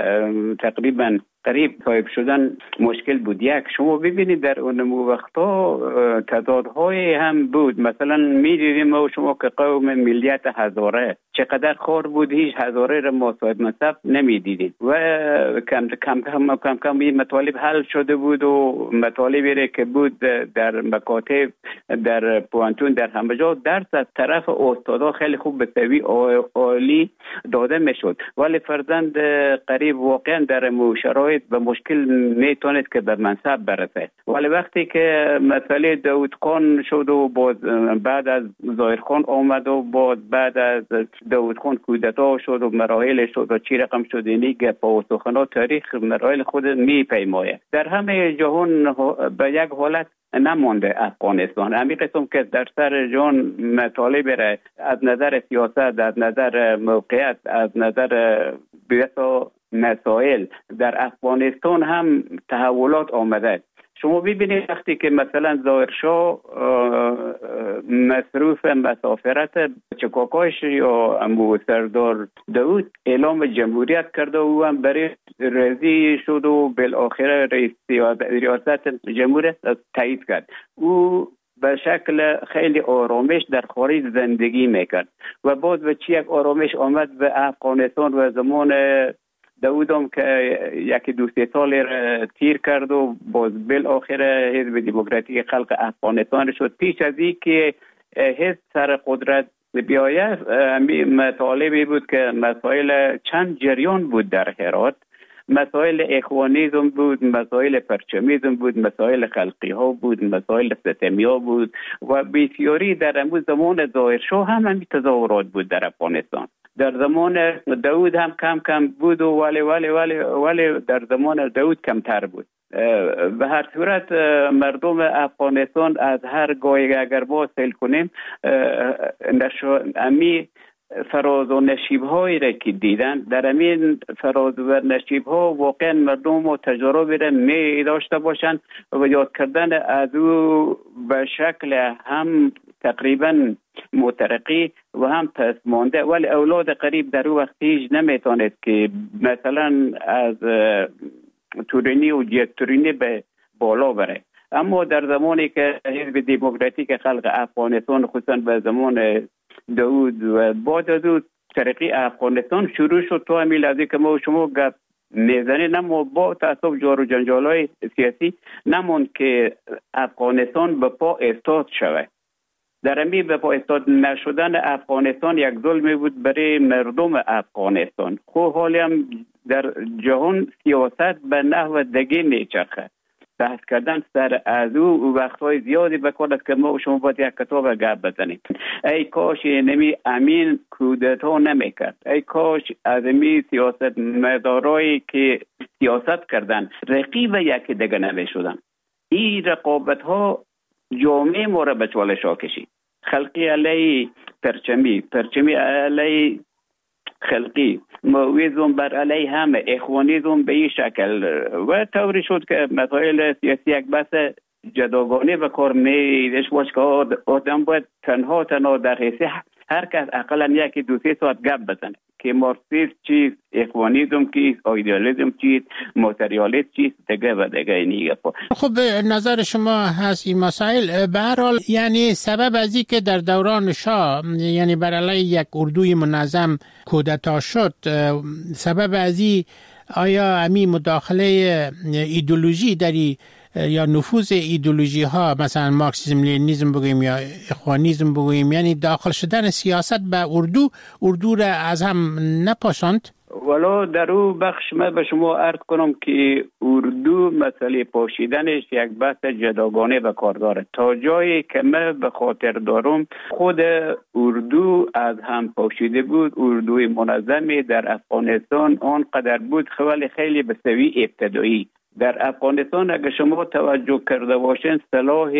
تقریبا قریب صاحب شدن مشکل بود. یک شما ببینید در اون وقتا تضادهای هم بود. مثلا می‌دیدیم ما شما که قوم ملیت هزاره چقدر خار بود، هیچ هزاره را ما صاحب منصب نمی‌دیدیم و کم کم کم کم کم این مطالب حل شده بود و مطالبی را که بود در مکاتب در پوانتون در همه جا درس از طرف استادا خیلی خوب به سوی عالی داده میشد، ولی فرزند قریب واقعا در مشارکت به مشکل میتونید که به منصب برسه. ولی وقتی که مسئله داود خان شد و باز بعد از ظاهر خان آمد و باز بعد از داود خان کودتا شد و مراحل شد و چی رقم شد، اینی گپ و سخنات تاریخ مراحل خود میپیمایه. در همه جهان به یک حالت نمانده افغانستان. همین قسم که در سر جان مطالب را از نظر سیاست، از نظر موقعیت، از نظر بیسا مسائل در افغانستان هم تحولات آمده. شما ببینید وقتی که مثلا ظاهرشاه مصروف مسافرت چکاکاش یا امو سردار داود اعلام جمهوریت کرده و هم برای رضی شد و بالاخره رئیس ریاست جمهوریت تایید کرد. او به شکل خیلی آرامش در خارج زندگی میکرد و باز به چی یک آرامش آمد به افغانستان و زمان داودم که یکی دو سه سال تیر کرد و باز بالاخره حزب دموکراتیک خلق افغانستان شد. پیش از این که حزب سر قدرت بیاید مطالبی بود که مسائل چند جریان بود در هرات، مسائل اخوانیزم بود، مسائل پرچمیزم بود، مسائل خلقی ها بود، مسائل ستمی ها بود و بسیاری در امروز زمان ظاهرشاه هم همین تظاهرات بود در افغانستان. در زمان داود هم کم کم بود و ولی ولی ولی ولی در زمان داود کمتر بود. به هر صورت مردم افغانستان از هر گاهی اگر با سیل کنیم امی فراز و نشیب هایی را که دیدن، در همین فراز و نشیب ها واقعا مردم و تجربه را می داشته باشند و یاد کردن از او به شکل هم تقریبا مترقی و هم پس مانده، ولی اولاد قریب در او وقت هیچ نمیتواند که مثلا از تورینی و جیت تورینی به بالا بره. اما در زمانی که حزب دموکراتیک خلق افغانستان خصوصا به زمان داود و بعد از او ترقی افغانستان شروع شد تا همین لحظه که ما و شما گپ میزنیم، اما با تعصب جار و جنجال‌های سیاسی نموند که افغانستان به پا استاد شود. در همین به پا استاد نشدن افغانستان یک ظلمی بود برای مردم افغانستان. خب حالی هم در جهان سیاست به نحو دیگه میچرخه. بحث کردن سر از او وقتهای زیادی بکار است که ما و شما باید یک کتاب گپ بزنیم. ای کاش نمی امین کودتا نمیکرد، ای کاش از می سیاست مدارایی که سیاست کردن رقیب یکی دیگه نمیشدن. این رقابت ها جامعه ما را به چالش ها کشید. خلقی علی پرچمی، پرچمی علی خلقی، مویزم بر علی همه، اخوانیزم به این شکل و طوری شد که مسائل سیاسی یک بحث جداگانه و کار میدش باش که آدم باید تنها تنها در حیث هر کس اقلا یکی دو سه ساعت گپ بزنه که مارکسیسم چیست، اخوانیزم چیست، ایدئالیسم چیست، ماتریالیسم چیست، دیگه و دیگه اینی گپا. خب نظر شما هست این مسائل به هر حال یعنی سبب از این که در دوران شاه یعنی بر علیه یک اردوی منظم کودتا شد، سبب از این آیا امی مداخله ایدئولوژی در یا نفوذ ایدئولوژی ها مثلا مارکسیسم لنینیسم بگوییم یا اخوانیسم بگوییم، یعنی داخل شدن سیاست به اردو اردو را از هم نپاشاند؟ ولو در او بخش من به شما عرض کنم که اردو مسئله پاشیدنش یک بحث جداگانه و کار داره. تا جایی که من به خاطر دارم خود اردو از هم پاشیده بود. اردوی منظمی در افغانستان آنقدر بود خیلی خیلی به سوی ابتدایی. در افغانستان اگر شما توجه کرده باشین صلاح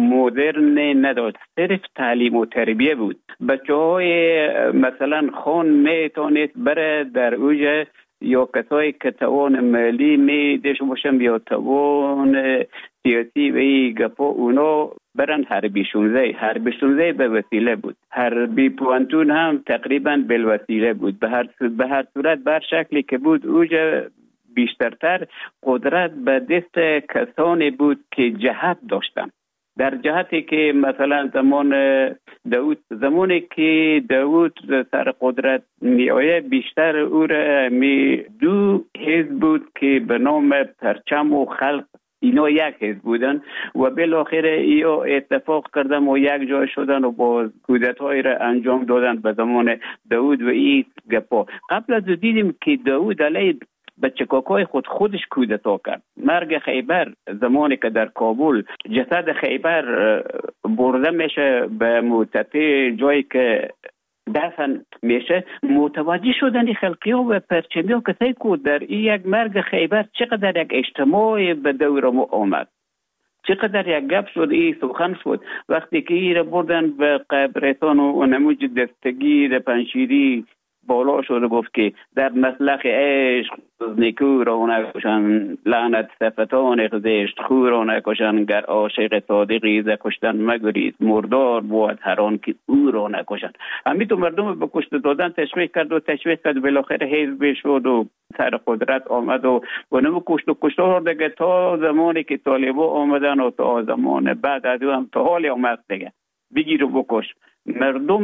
مدرن نداشت، صرف تعلیم و تربیه بود. بچه های مثلا خان میتونید بره در اوج یا کسایی که توان مالی میدش باشن یا توان سیاسی و ای گپا اونا برن حربی شونزه. حربی شونزه به وسیله بود، حربی پوانتون هم تقریبا بالوسیله بود. به هر به هر صورت بر شکلی که بود اوج بیشترتر قدرت به دست کسانی بود که جهت داشتن. در جهتی که مثلا زمان داود، زمانی که داود سر قدرت می آید بیشتر او را می دو حزب بود که به نام پرچم و خلق اینا یک حزب بودن و بالاخره اینا اتفاق کردن و یک جای شدن و با کودتایی را انجام دادن به زمان داود و این گپا. قبل از دیدیم که داود علیه به چکاکای خود خودش کودتا کرد. مرگ خیبر زمانی که در کابل جسد خیبر برده میشه به مرتفع جایی که دفن میشه، متوجه شدن خلقی ها و پرچمی ها کسایی که در این یک مرگ خیبر چقدر یک اجتماع به دور ما آمد، چقدر یک گپ شد، این سخن شد. وقتی که این را بردن به قبرستان و نموج دستگیر پنشیری بالا شد و گفت که در مسلخ عشق نیکو را نکشن، لعنت صفتان زشت خو را نکشن، گر عاشق صادقی ز کشتن مگریز، مردار بود هر آن که او را نکشن. همین تو مردم به کشته دادن تشویق کرد و تشویق کرد، بالاخره حزب شد و سر قدرت آمد و اونم کشت و کشته ها دیگه تا زمانی که طالبا آمدن و تا زمان بعد از هم تا حال آمد دیگه بگیر و بکش. مردم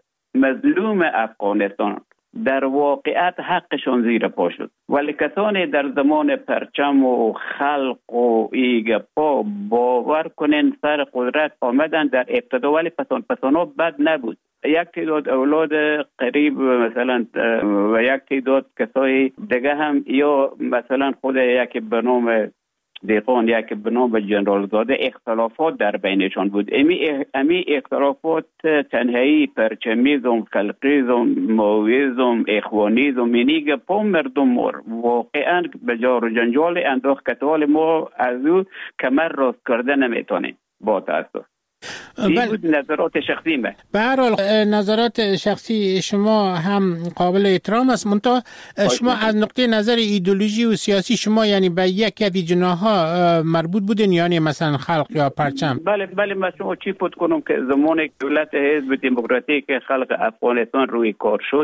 مظلوم افغانستان در واقعیت حقشان زیر پا شد، ولی کسانی در زمان پرچم و خلق و ایگپا باور کنن سر قدرت آمدن در ابتدا، ولی پسان پسانا بد نبود. یک تعداد اولاد قریب مثلا و یک تعداد کسای دیگه هم یا مثلا خود یک به نام دیقان یک به نام جنرال زاده اختلافات در بینشان بود. امی, امی اختلافات تنهایی پرچمیزم، خلقیزم، مویزم، اخوانیزم اینی پا مردم مر واقعا به جار و جنجال انداخت که حال ما از او کمر راست کرده نمیتونیم با تاسف. این بود نظرات شخصی من. به هر حال نظرات شخصی شما هم قابل احترام است، منتها شما از نقطه نظر ایدئولوژی و سیاسی شما یعنی به یک از جناح‌ها مربوط بودین، یعنی مثلا خلق یا پرچم؟ بله بله، من شما چی پود کنم که زمان دولت حزب دموکراتیک خلق افغانستان روی کار شد،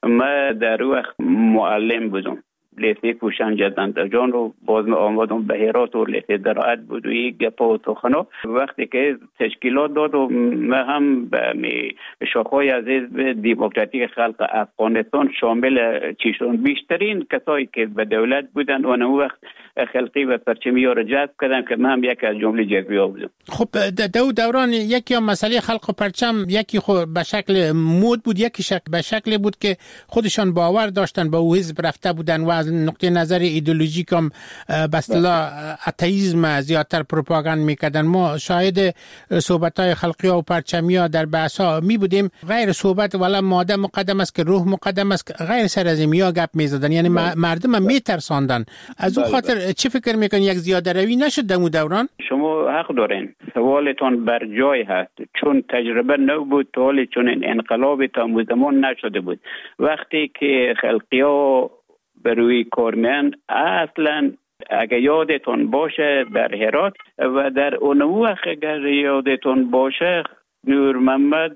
من در وقت معلم بودم، لیسه کوشان جدند جان رو باز می آمدم به هرات و لیسه زراعت بود و یک گپا و سخنا. وقتی که تشکیلات داد و من هم به شاخهای از حزب دموکراتیک خلق افغانستان شامل چیشون بیشترین کسایی که به دولت بودن و اون وقت خلقی و پرچمی ها را جذب کردن که من هم یک از جمله جذبی ها بودم. خب دو دوران یکی هم مسئله خلق و پرچم، یکی خود به شکل مود بود، یکی شکل به شکل بود که خودشان باور داشتن به او حزب رفته بودن و از نقطه نظر ایدئولوژیک هم به اصطلاح اتئیسم زیادتر پروپاگاند میکردن. ما شاهد صحبت‌های خلقی ها و پرچمی ها در بحث‌ها می بودیم، غیر صحبت ولی ماده مقدم است که روح مقدم است، غیر سر از میا گپ میزدن، یعنی مردم هم میترساندن. از اون خاطر چه فکر میکنی یک زیاده روی نشد در اون دوران؟ شما حق دارین، سوالتون بر جای هست، چون تجربه نو بود تا حالی چون این انقلاب تا زمان نشده بود. وقتی که خلقی ها به روی کار میان، اصلا اگر یادتون باشه در هرات و در اون وقت اگر یادتون باشه نور محمد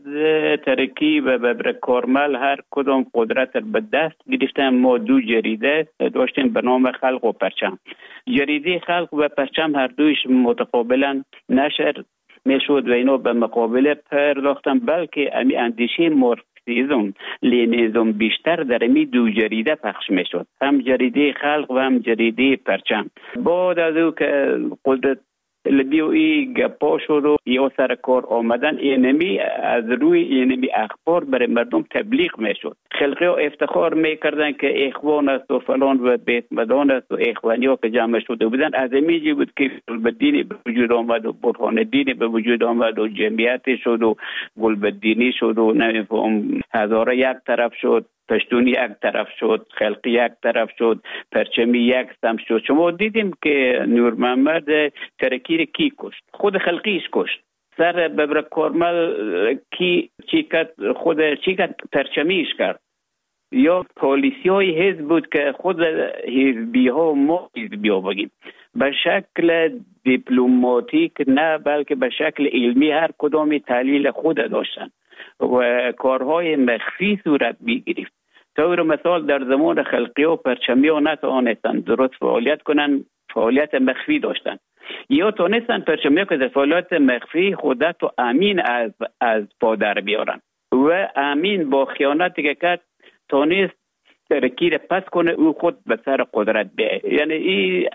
ترکی و ببر کارمل هر کدام قدرت به دست گرفتن. ما دو جریده داشتیم به نام خلق و پرچم. جریده خلق و پرچم هر دویش متقابلا نشر میشد و اینا به مقابله پرداختن، بلکه امی اندیشه مارکسیسم لنینیسم بیشتر در امی دو جریده پخش میشد، هم جریده خلق و هم جریده پرچم. بعد از او که قدرت لبیو ای گپا شد و یا سر کار آمدن، اینمی از روی اینمی اخبار برای مردم تبلیغ میشد. خلقی ها افتخار میکردن که اخوان است و فلان و بیت مدان است و اخوانی ها که جمع شده بودن. از امیجی بود که گلبدینی به وجود آمد و برهان دینی به وجود آمد و جمعیتی شد و گلبدینی شد و نمیفهم هزاره یک طرف شد، پشتونی یک طرف شد، خلقی یک طرف شد، پرچمی یک سمت شد. شما دیدیم که نور محمد ترکی کی کشت؟ خود خلقیش کشت. سر ببر کارمل کی چی کرد؟ خود چی کرد؟ پرچمیش کرد. یا پالیسی های حزب بود که خود حزبی ها ما حزبی ها بگیم به شکل دیپلماتیک نه، بلکه به شکل علمی هر کدام تحلیل خود داشتن و کارهای مخفی صورت می‌گرفت. طور مثال در زمان خلقی و پرچمی ها نتوانستند درست فعالیت کنند، فعالیت مخفی داشتند. یا تونستن پرچمی ها که در فعالیت مخفی خودت و امین از از پادر بیارن و امین با خیانتی که کرد تونست ترکی را پس کنه او خود به سر قدرت بیه. یعنی این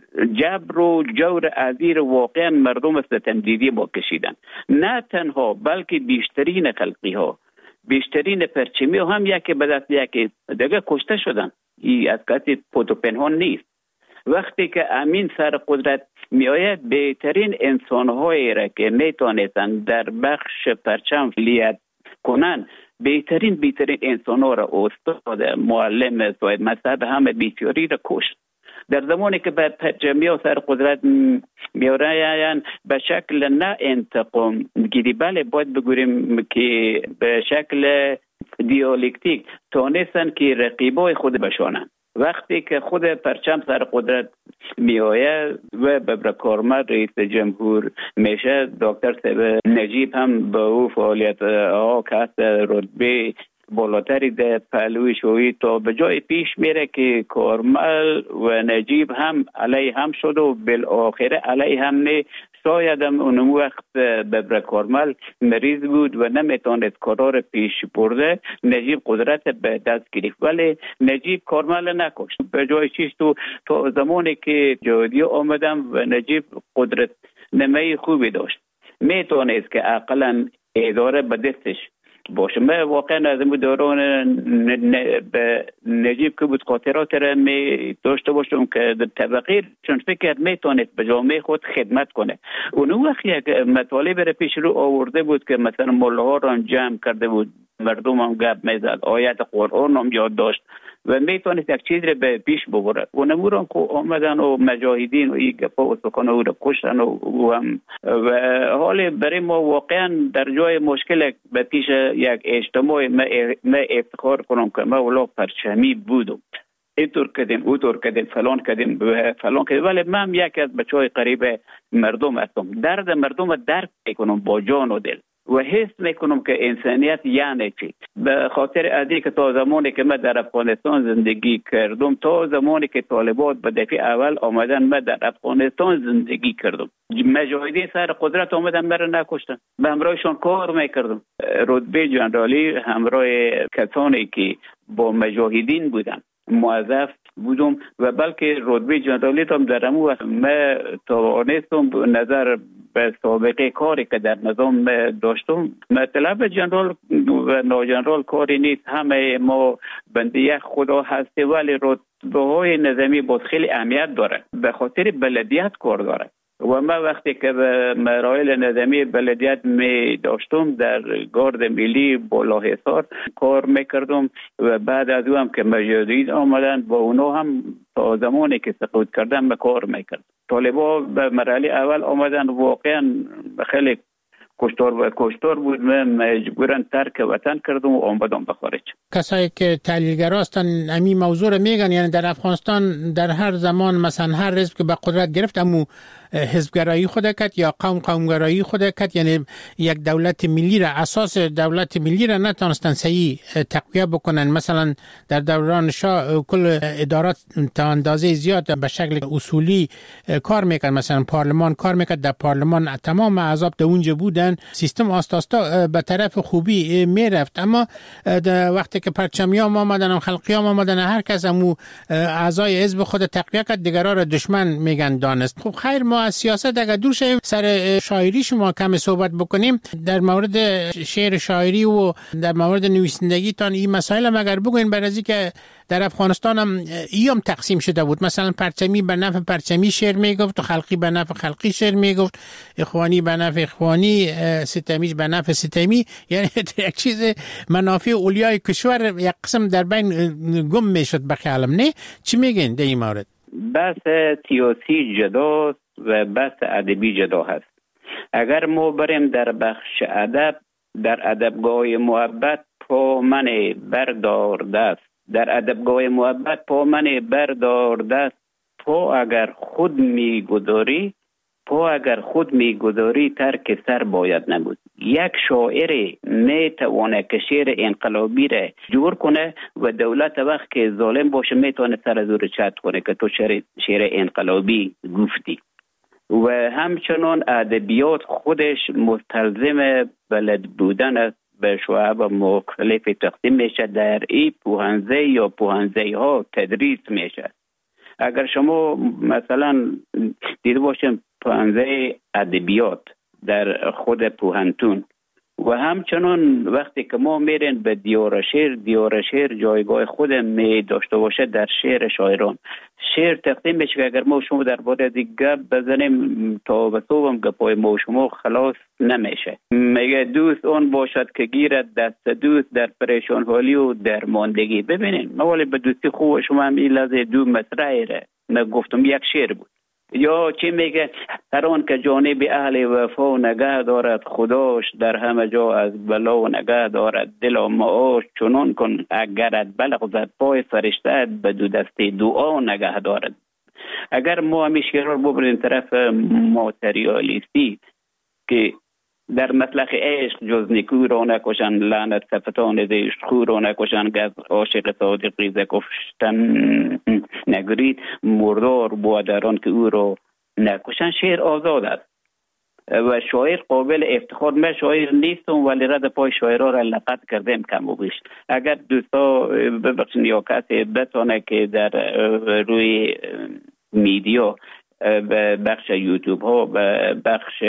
جبر و جور عزیر واقعا مردم ستمدیدی با کشیدن. نه تنها بلکه بیشترین خلقی ها، بیشترین پرچمی ها هم یکی به دست یکی دیگه کشته شدن. این از کسی پود و پنهان نیست. وقتی که امین سر قدرت می آید، بهترین انسان هایی را که می تانستن در بخش پرچم فعالیت کنن، بهترین بهترین انسان ها را استاد، معلم، صاحب مذهب همه بیچاری را کشت. در زمانی که به پرچمی ها سر قدرت می آید به شکل نه انتقام گیری، بله باید بگوییم که به شکل دیالکتیک تانستن که رقیبای خود بشانن. وقتی که خود پرچم سر قدرت می آید و ببر کارمل رئیس جمهور میشه، دکتر صاحب نجیب هم به او فعالیت ها که هست رتبه بالاتری در پهلوی شویی تا به جای پیش میره که کارمل و نجیب هم علیه هم شد و بالاخره علیه هم نه. شاید هم اون وقت ببر کارمل مریض بود و نمیتونست کارا پیش برده، نجیب قدرت به دست گرفت، ولی نجیب کارمل نکشت. به جای چیز تو تا زمانی که جهادی آمدم و نجیب قدرت نمای خوبی داشت، میتونست که اقلا اداره به دستش باشه. من واقعا از این دوران به نجیب که بود خاطرات را می داشته باشم که در طبقه چون فکر میتونست به جامعه خود خدمت کنه. اون وقت یک مطالب را پیش رو آورده بود که مثلا مولاها را جمع کرده بود، مردم هم گپ میزد، آیت قرآن هم یاد داشت و میتونست یک چیز رو به پیش ببره. و نموران که آمدن و مجاهدین و این گپا و سخن او رو کشتن و, و, و حال برای ما واقعا در جای مشکل به پیش یک اجتماع ما افتخار کنم که ما ولا پرچمی بودم، اینطور کردیم اونطور کردیم فلان کردیم فلان کردیم، ولی من یکی از بچهای قریب مردم هستم. درد مردم درک میکنم با جان و دل و حس میکنم که انسانیت یعنی چی. به خاطر ادی که تا زمانی که من در افغانستان زندگی کردم، تا زمانی که طالبان به دفعه اول آمدن من در افغانستان زندگی کردم، مجاهدین سر قدرت آمدن مرا نکشتن، به همراهشان کار میکردم. رتبه جنرالی همراه کسانی که با مجاهدین بودن موظف بودم و بلکه رتبه جنرالی هم در امو وقت من توانستم نظر به سابقه کاری که در نظام داشتم. مطلب جنرال و ناجنرال کاری نیست، همه ما بنده خدا هستی، ولی رتبه های نظامی باز خیلی اهمیت داره، به خاطر بلدیت کار داره. و من وقتی که به مراحل نظامی بلدیت می داشتم در گارد ملی بالاحصار کار میکردم و بعد از او هم که مجاهدین آمدن با اونا هم تا زمانی که سقوط کردن به کار میکرد. طالبا به مرحله اول آمدن واقعا خیلی کشتار و کشتار بود، من مجبورن ترک وطن کردم و آمدم به خارج. کسایی که تحلیلگر هستن همین موضوع رو میگن، یعنی در افغانستان در هر زمان مثلا هر حزب که به قدرت گرفت امو حزبگرایی خود کرد یا قوم قومگرایی خود کرد، یعنی یک دولت ملی را اساس دولت ملی را نتونستن صحیح تقویه بکنن. مثلا در دوران شاه کل ادارات تا اندازه زیاد به شکل اصولی کار میکرد، مثلا پارلمان کار میکرد، در پارلمان تمام اعضا در اونجا بودن، سیستم آستاستا به طرف خوبی میرفت. اما وقتی که پرچمیام آمدن و خلقیام آمدن، هر کس امو اعضای حزب خود تقویه کرد، دیگران را دشمن میگن دانست. خب خیر، ما از سیاست اگر دور شویم سر شاعری شما کم صحبت بکنیم. در مورد شعر شاعری و در مورد نویسندگی تان این مسائل هم اگر بگوین، برای که در افغانستان هم ایام تقسیم شده بود، مثلا پرچمی به نفع پرچمی شعر میگفت و خلقی به نفع خلقی شعر میگفت، اخوانی به نفع اخوانی، ستمیش به نفع ستمی، یعنی یک چیز منافع اولیای کشور یک قسم در بین گم میشد به خیالم. نه چی میگین در این مورد؟ بحث سیاسی جداست و بحث ادبی جدا هست. اگر ما بریم در بخش ادب، در ادبگاه محبت پا من بردار دست، در ادبگاه محبت پا من بردار دست، پا اگر خود میگذاری پا اگر خود میگذاری ترک سر باید نبود. یک شاعر میتونه که شعر انقلابی را جور کنه و دولت وقت که ظالم باشه میتونه سر از او چت کنه که تو شعر, شعر انقلابی گفتی. و همچنان ادبیات خودش مستلزم بلد بودن است، به شعب مختلف تقسیم میشه، در ای پوهنزه یا پوهنزه ها تدریس میشه. اگر شما مثلا دیده باشیم پوهنزه ادبیات در خود پوهنتون و همچنان وقتی که ما میرین به دیار شعر، دیار شعر جایگاه خود می داشته باشه در شعر شاعران. شعر تقسیم میشه که اگر ما شما در باره دیگه بزنیم تا به صوبم گپای ما شما خلاص نمیشه. میگه دوست اون باشد که گیرد دست دوست در پریشان حالی و در ماندگی. ببینین اولی به دوستی خوب شما هم این لحظه دو مصرعی را من گفتم یک شعر بود. یا چی میگه هر آن که جانب اهل وفا نگه دارد خداش، در همه جا از بلا نگه دارد دل معاش، چنان کن اگرت بلغزد پای فرشته به دو دسته دعا نگه دارد. اگر ما همیشه رو ببریم طرف ماتریالیستی که در مطلق عشق جز نیکو را نکشن، لعنت صفتان زشت خو را نکشن، گز عاشق صادقی ز کشتن نگرید، مردار بودران که او را نکشن. شعر آزاد است و شاعر قابل افتخار. من شاعر نیستم ولی رد پای شاعرها را لقد کردم کم و بیش. اگر دوستا ببخشید یا کسی بتونه که در روی میدیا به بخش یوتیوب ها، به بخش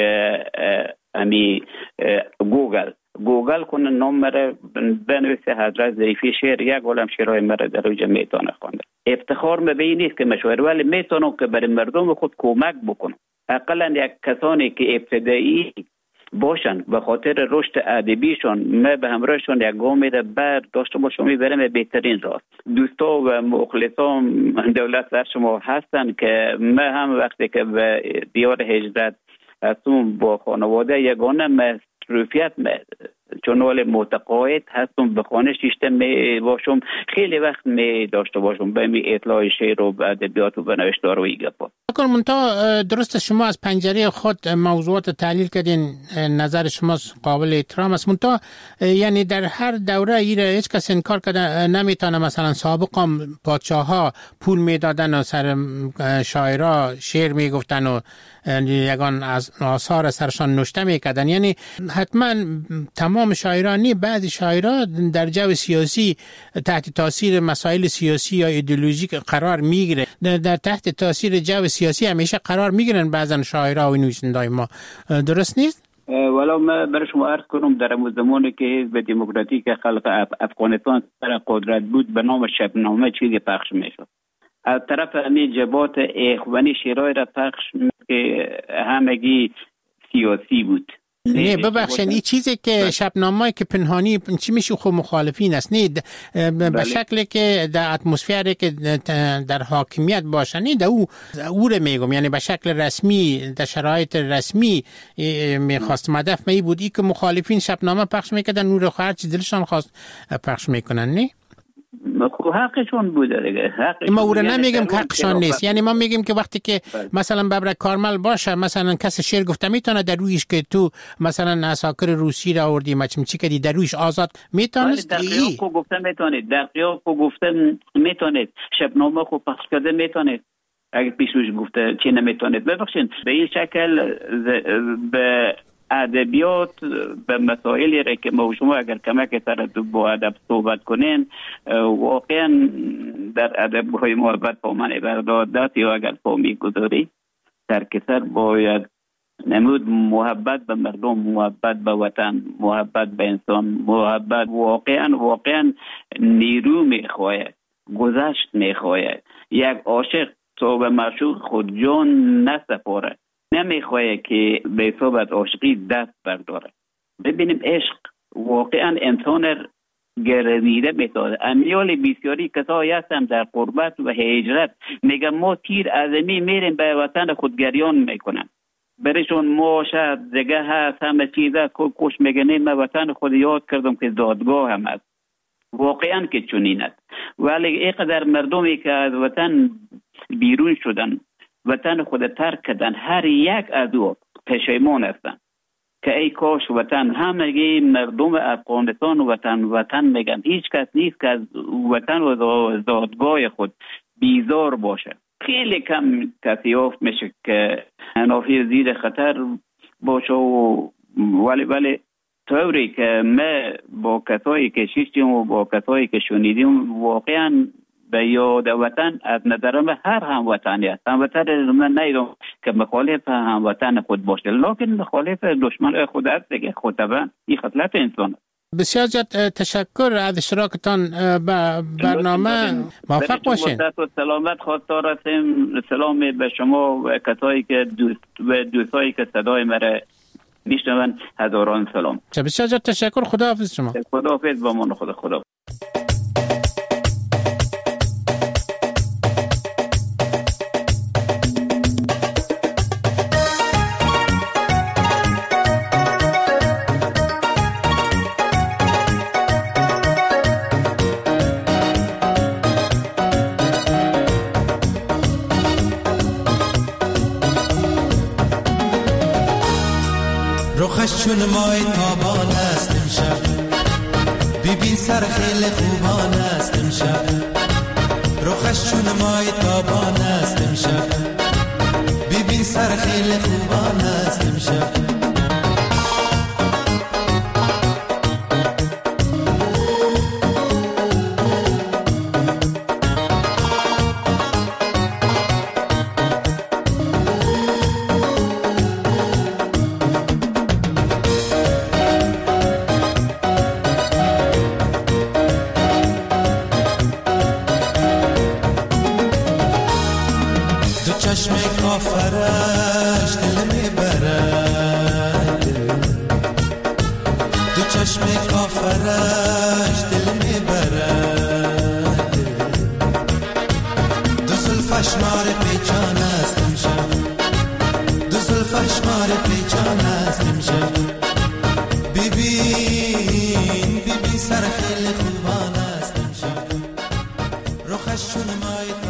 امی گوگل گوگل کنه نام مره بنویسه حضرت ظریفی شعر، یک عالم شعرهای مره در اوجه میتونه خونده. افتخار مبین نیست که مشاعر، ولی میتونم که برای مردم خود کمک بکنم. اقلا یک کسانی که ابتدایی باشن به خاطر رشد ادبیشون. ما به همراهشون یک گام بر داشته باشم میبرم بهترین راه. دوستا و مخلصان دولت در شما هستن که ما هم وقتی که به دیار هجرت هستم با خانواده یگانه مصروفیت چون ولی متقاعد هستم به خانه شیشته می باشم، خیلی وقت می داشته باشم به می اطلاع شعر و ادبیات و نوشتار و ایگپا. اگر منتها درست شما از پنجره خود موضوعات تحلیل کردین، نظر شما قابل احترام است، منتها یعنی در هر دوره ایره هیچ کس انکار کرده نمیتونه مثلا سابقا پادشاه ها پول میدادن و سر شاعرها شعر میگفتن و یگان از آثار سرشان نوشته میکردن. یعنی حتما تمام شاعرانی بعضی شاعرها در جو سیاسی تحت تاثیر مسائل سیاسی یا ایدئولوژیک قرار میگیره، در تحت تاثیر جو سیاسی همیشه قرار میگیرن بعضن شاعرها و نویسنده‌های ما، درست نیست؟ ولو ما برای شما عرض کنم در زمانی که حزب دموکراتیک خلق افغانستان سر قدرت بود به نام شبنامه چیزی پخش میشد. از طرف همین جبهات اخوانی شعرهای را پخش که همگی سیاسی بود. نه ببخشید این چیزی که شبنامه‌ای که پنهانی چی میشه خود مخالفین است، نه به شکلی که در اتمسفری که در حاکمیت باشه، نه در او او رو میگم، یعنی به شکل رسمی در شرایط رسمی میخواست هدف می بود ای که مخالفین شبنامه پخش میکردن اون رو هر چی دلشان خواست پخش میکنن. نه حقشون بوده دیگه، حقشون. ما او رو نمیگم که حقشان نیست، یعنی ما میگیم که وقتی که مثلا ببرک کارمل باشه، مثلا کس شعر گفته میتونه در رویش که تو مثلا عساکر روسی را آوردی مچم چی کردی در رویش آزاد میتونست. در قیاب کو گفته میتونید، در قیاب کو گفته میتونید، شبنامه خو پخش کرده میتونید، اگه پیشوش گفته چی نمیتونید. ببخشید به این شکل به ادبیات به مسائلی را که ما شما اگر کمک سر با ادب صحبت کنین، واقعا در ادب‌های محبت با من بردادت یا اگر پا میگذاری در کسر باید نمود محبت به مردم، محبت به وطن، محبت به انسان، محبت واقعا واقعا نیرو میخواهد، گذشت میخواهد. یک عاشق تو به معشوق خود جان نسپاره، نمیخواه که به صحبت عاشقی دست برداره. ببینیم عشق واقعا انسان گرویده میتونه. امیال بسیاری کسایی هستن در قربت و هجرت میگن ما تیر ازمی میریم به وطن خود گریان میکنن، برشون ما شاید دیگه هست همه چیزه کش میگنه ما وطن خود یاد کردم که زادگاه هم هست. واقعا که چنین است، ولی اینقدر مردمی که از وطن بیرون شدن، وطن خود ترک کردن، هر یک از او پشیمان هستن که ای کاش وطن، همگی مردم افغانستان وطن وطن میگن، هیچ کس نیست که از وطن و زادگاه خود بیزار باشه. خیلی کم کسی یافت میشه که نافی زیر خطر باشه و ولی ولی طوری که ما با کسایی که شیشتیم و با کسایی که شنیدیم واقعا به یاد وطن از نظرم هر هموطنی است. هموطن من نیدم که مخالف هموطن خود باشه، لکن مخالف دشمن خود است دیگه. خود طبعا این خصلت انسان است. بسیار زیاد تشکر از اشتراکتان به برنامه. موفق باشین. و سلامت خواستار هستیم. سلام به شما و کسایی که دوست و دوستایی که صدای مرا میشنون، هزاران سلام. بسیار زیاد تشکر. خداحافظ شما. خداحافظ با من. خدا خدا. رخش چون مای تابان است امشب، ببین سر خیلی خوبان است امشب. رخش چون مای تابان است امشب، ببین سر خیلی خوبان است امشب. چشم کافرش دل میبرد، فرش دل میبرد دو زلفش مار پیچان است امشب دو زلفش مار پیچان است امشب ببین ببین سر خیلی خوبان است امشب رخش چون مای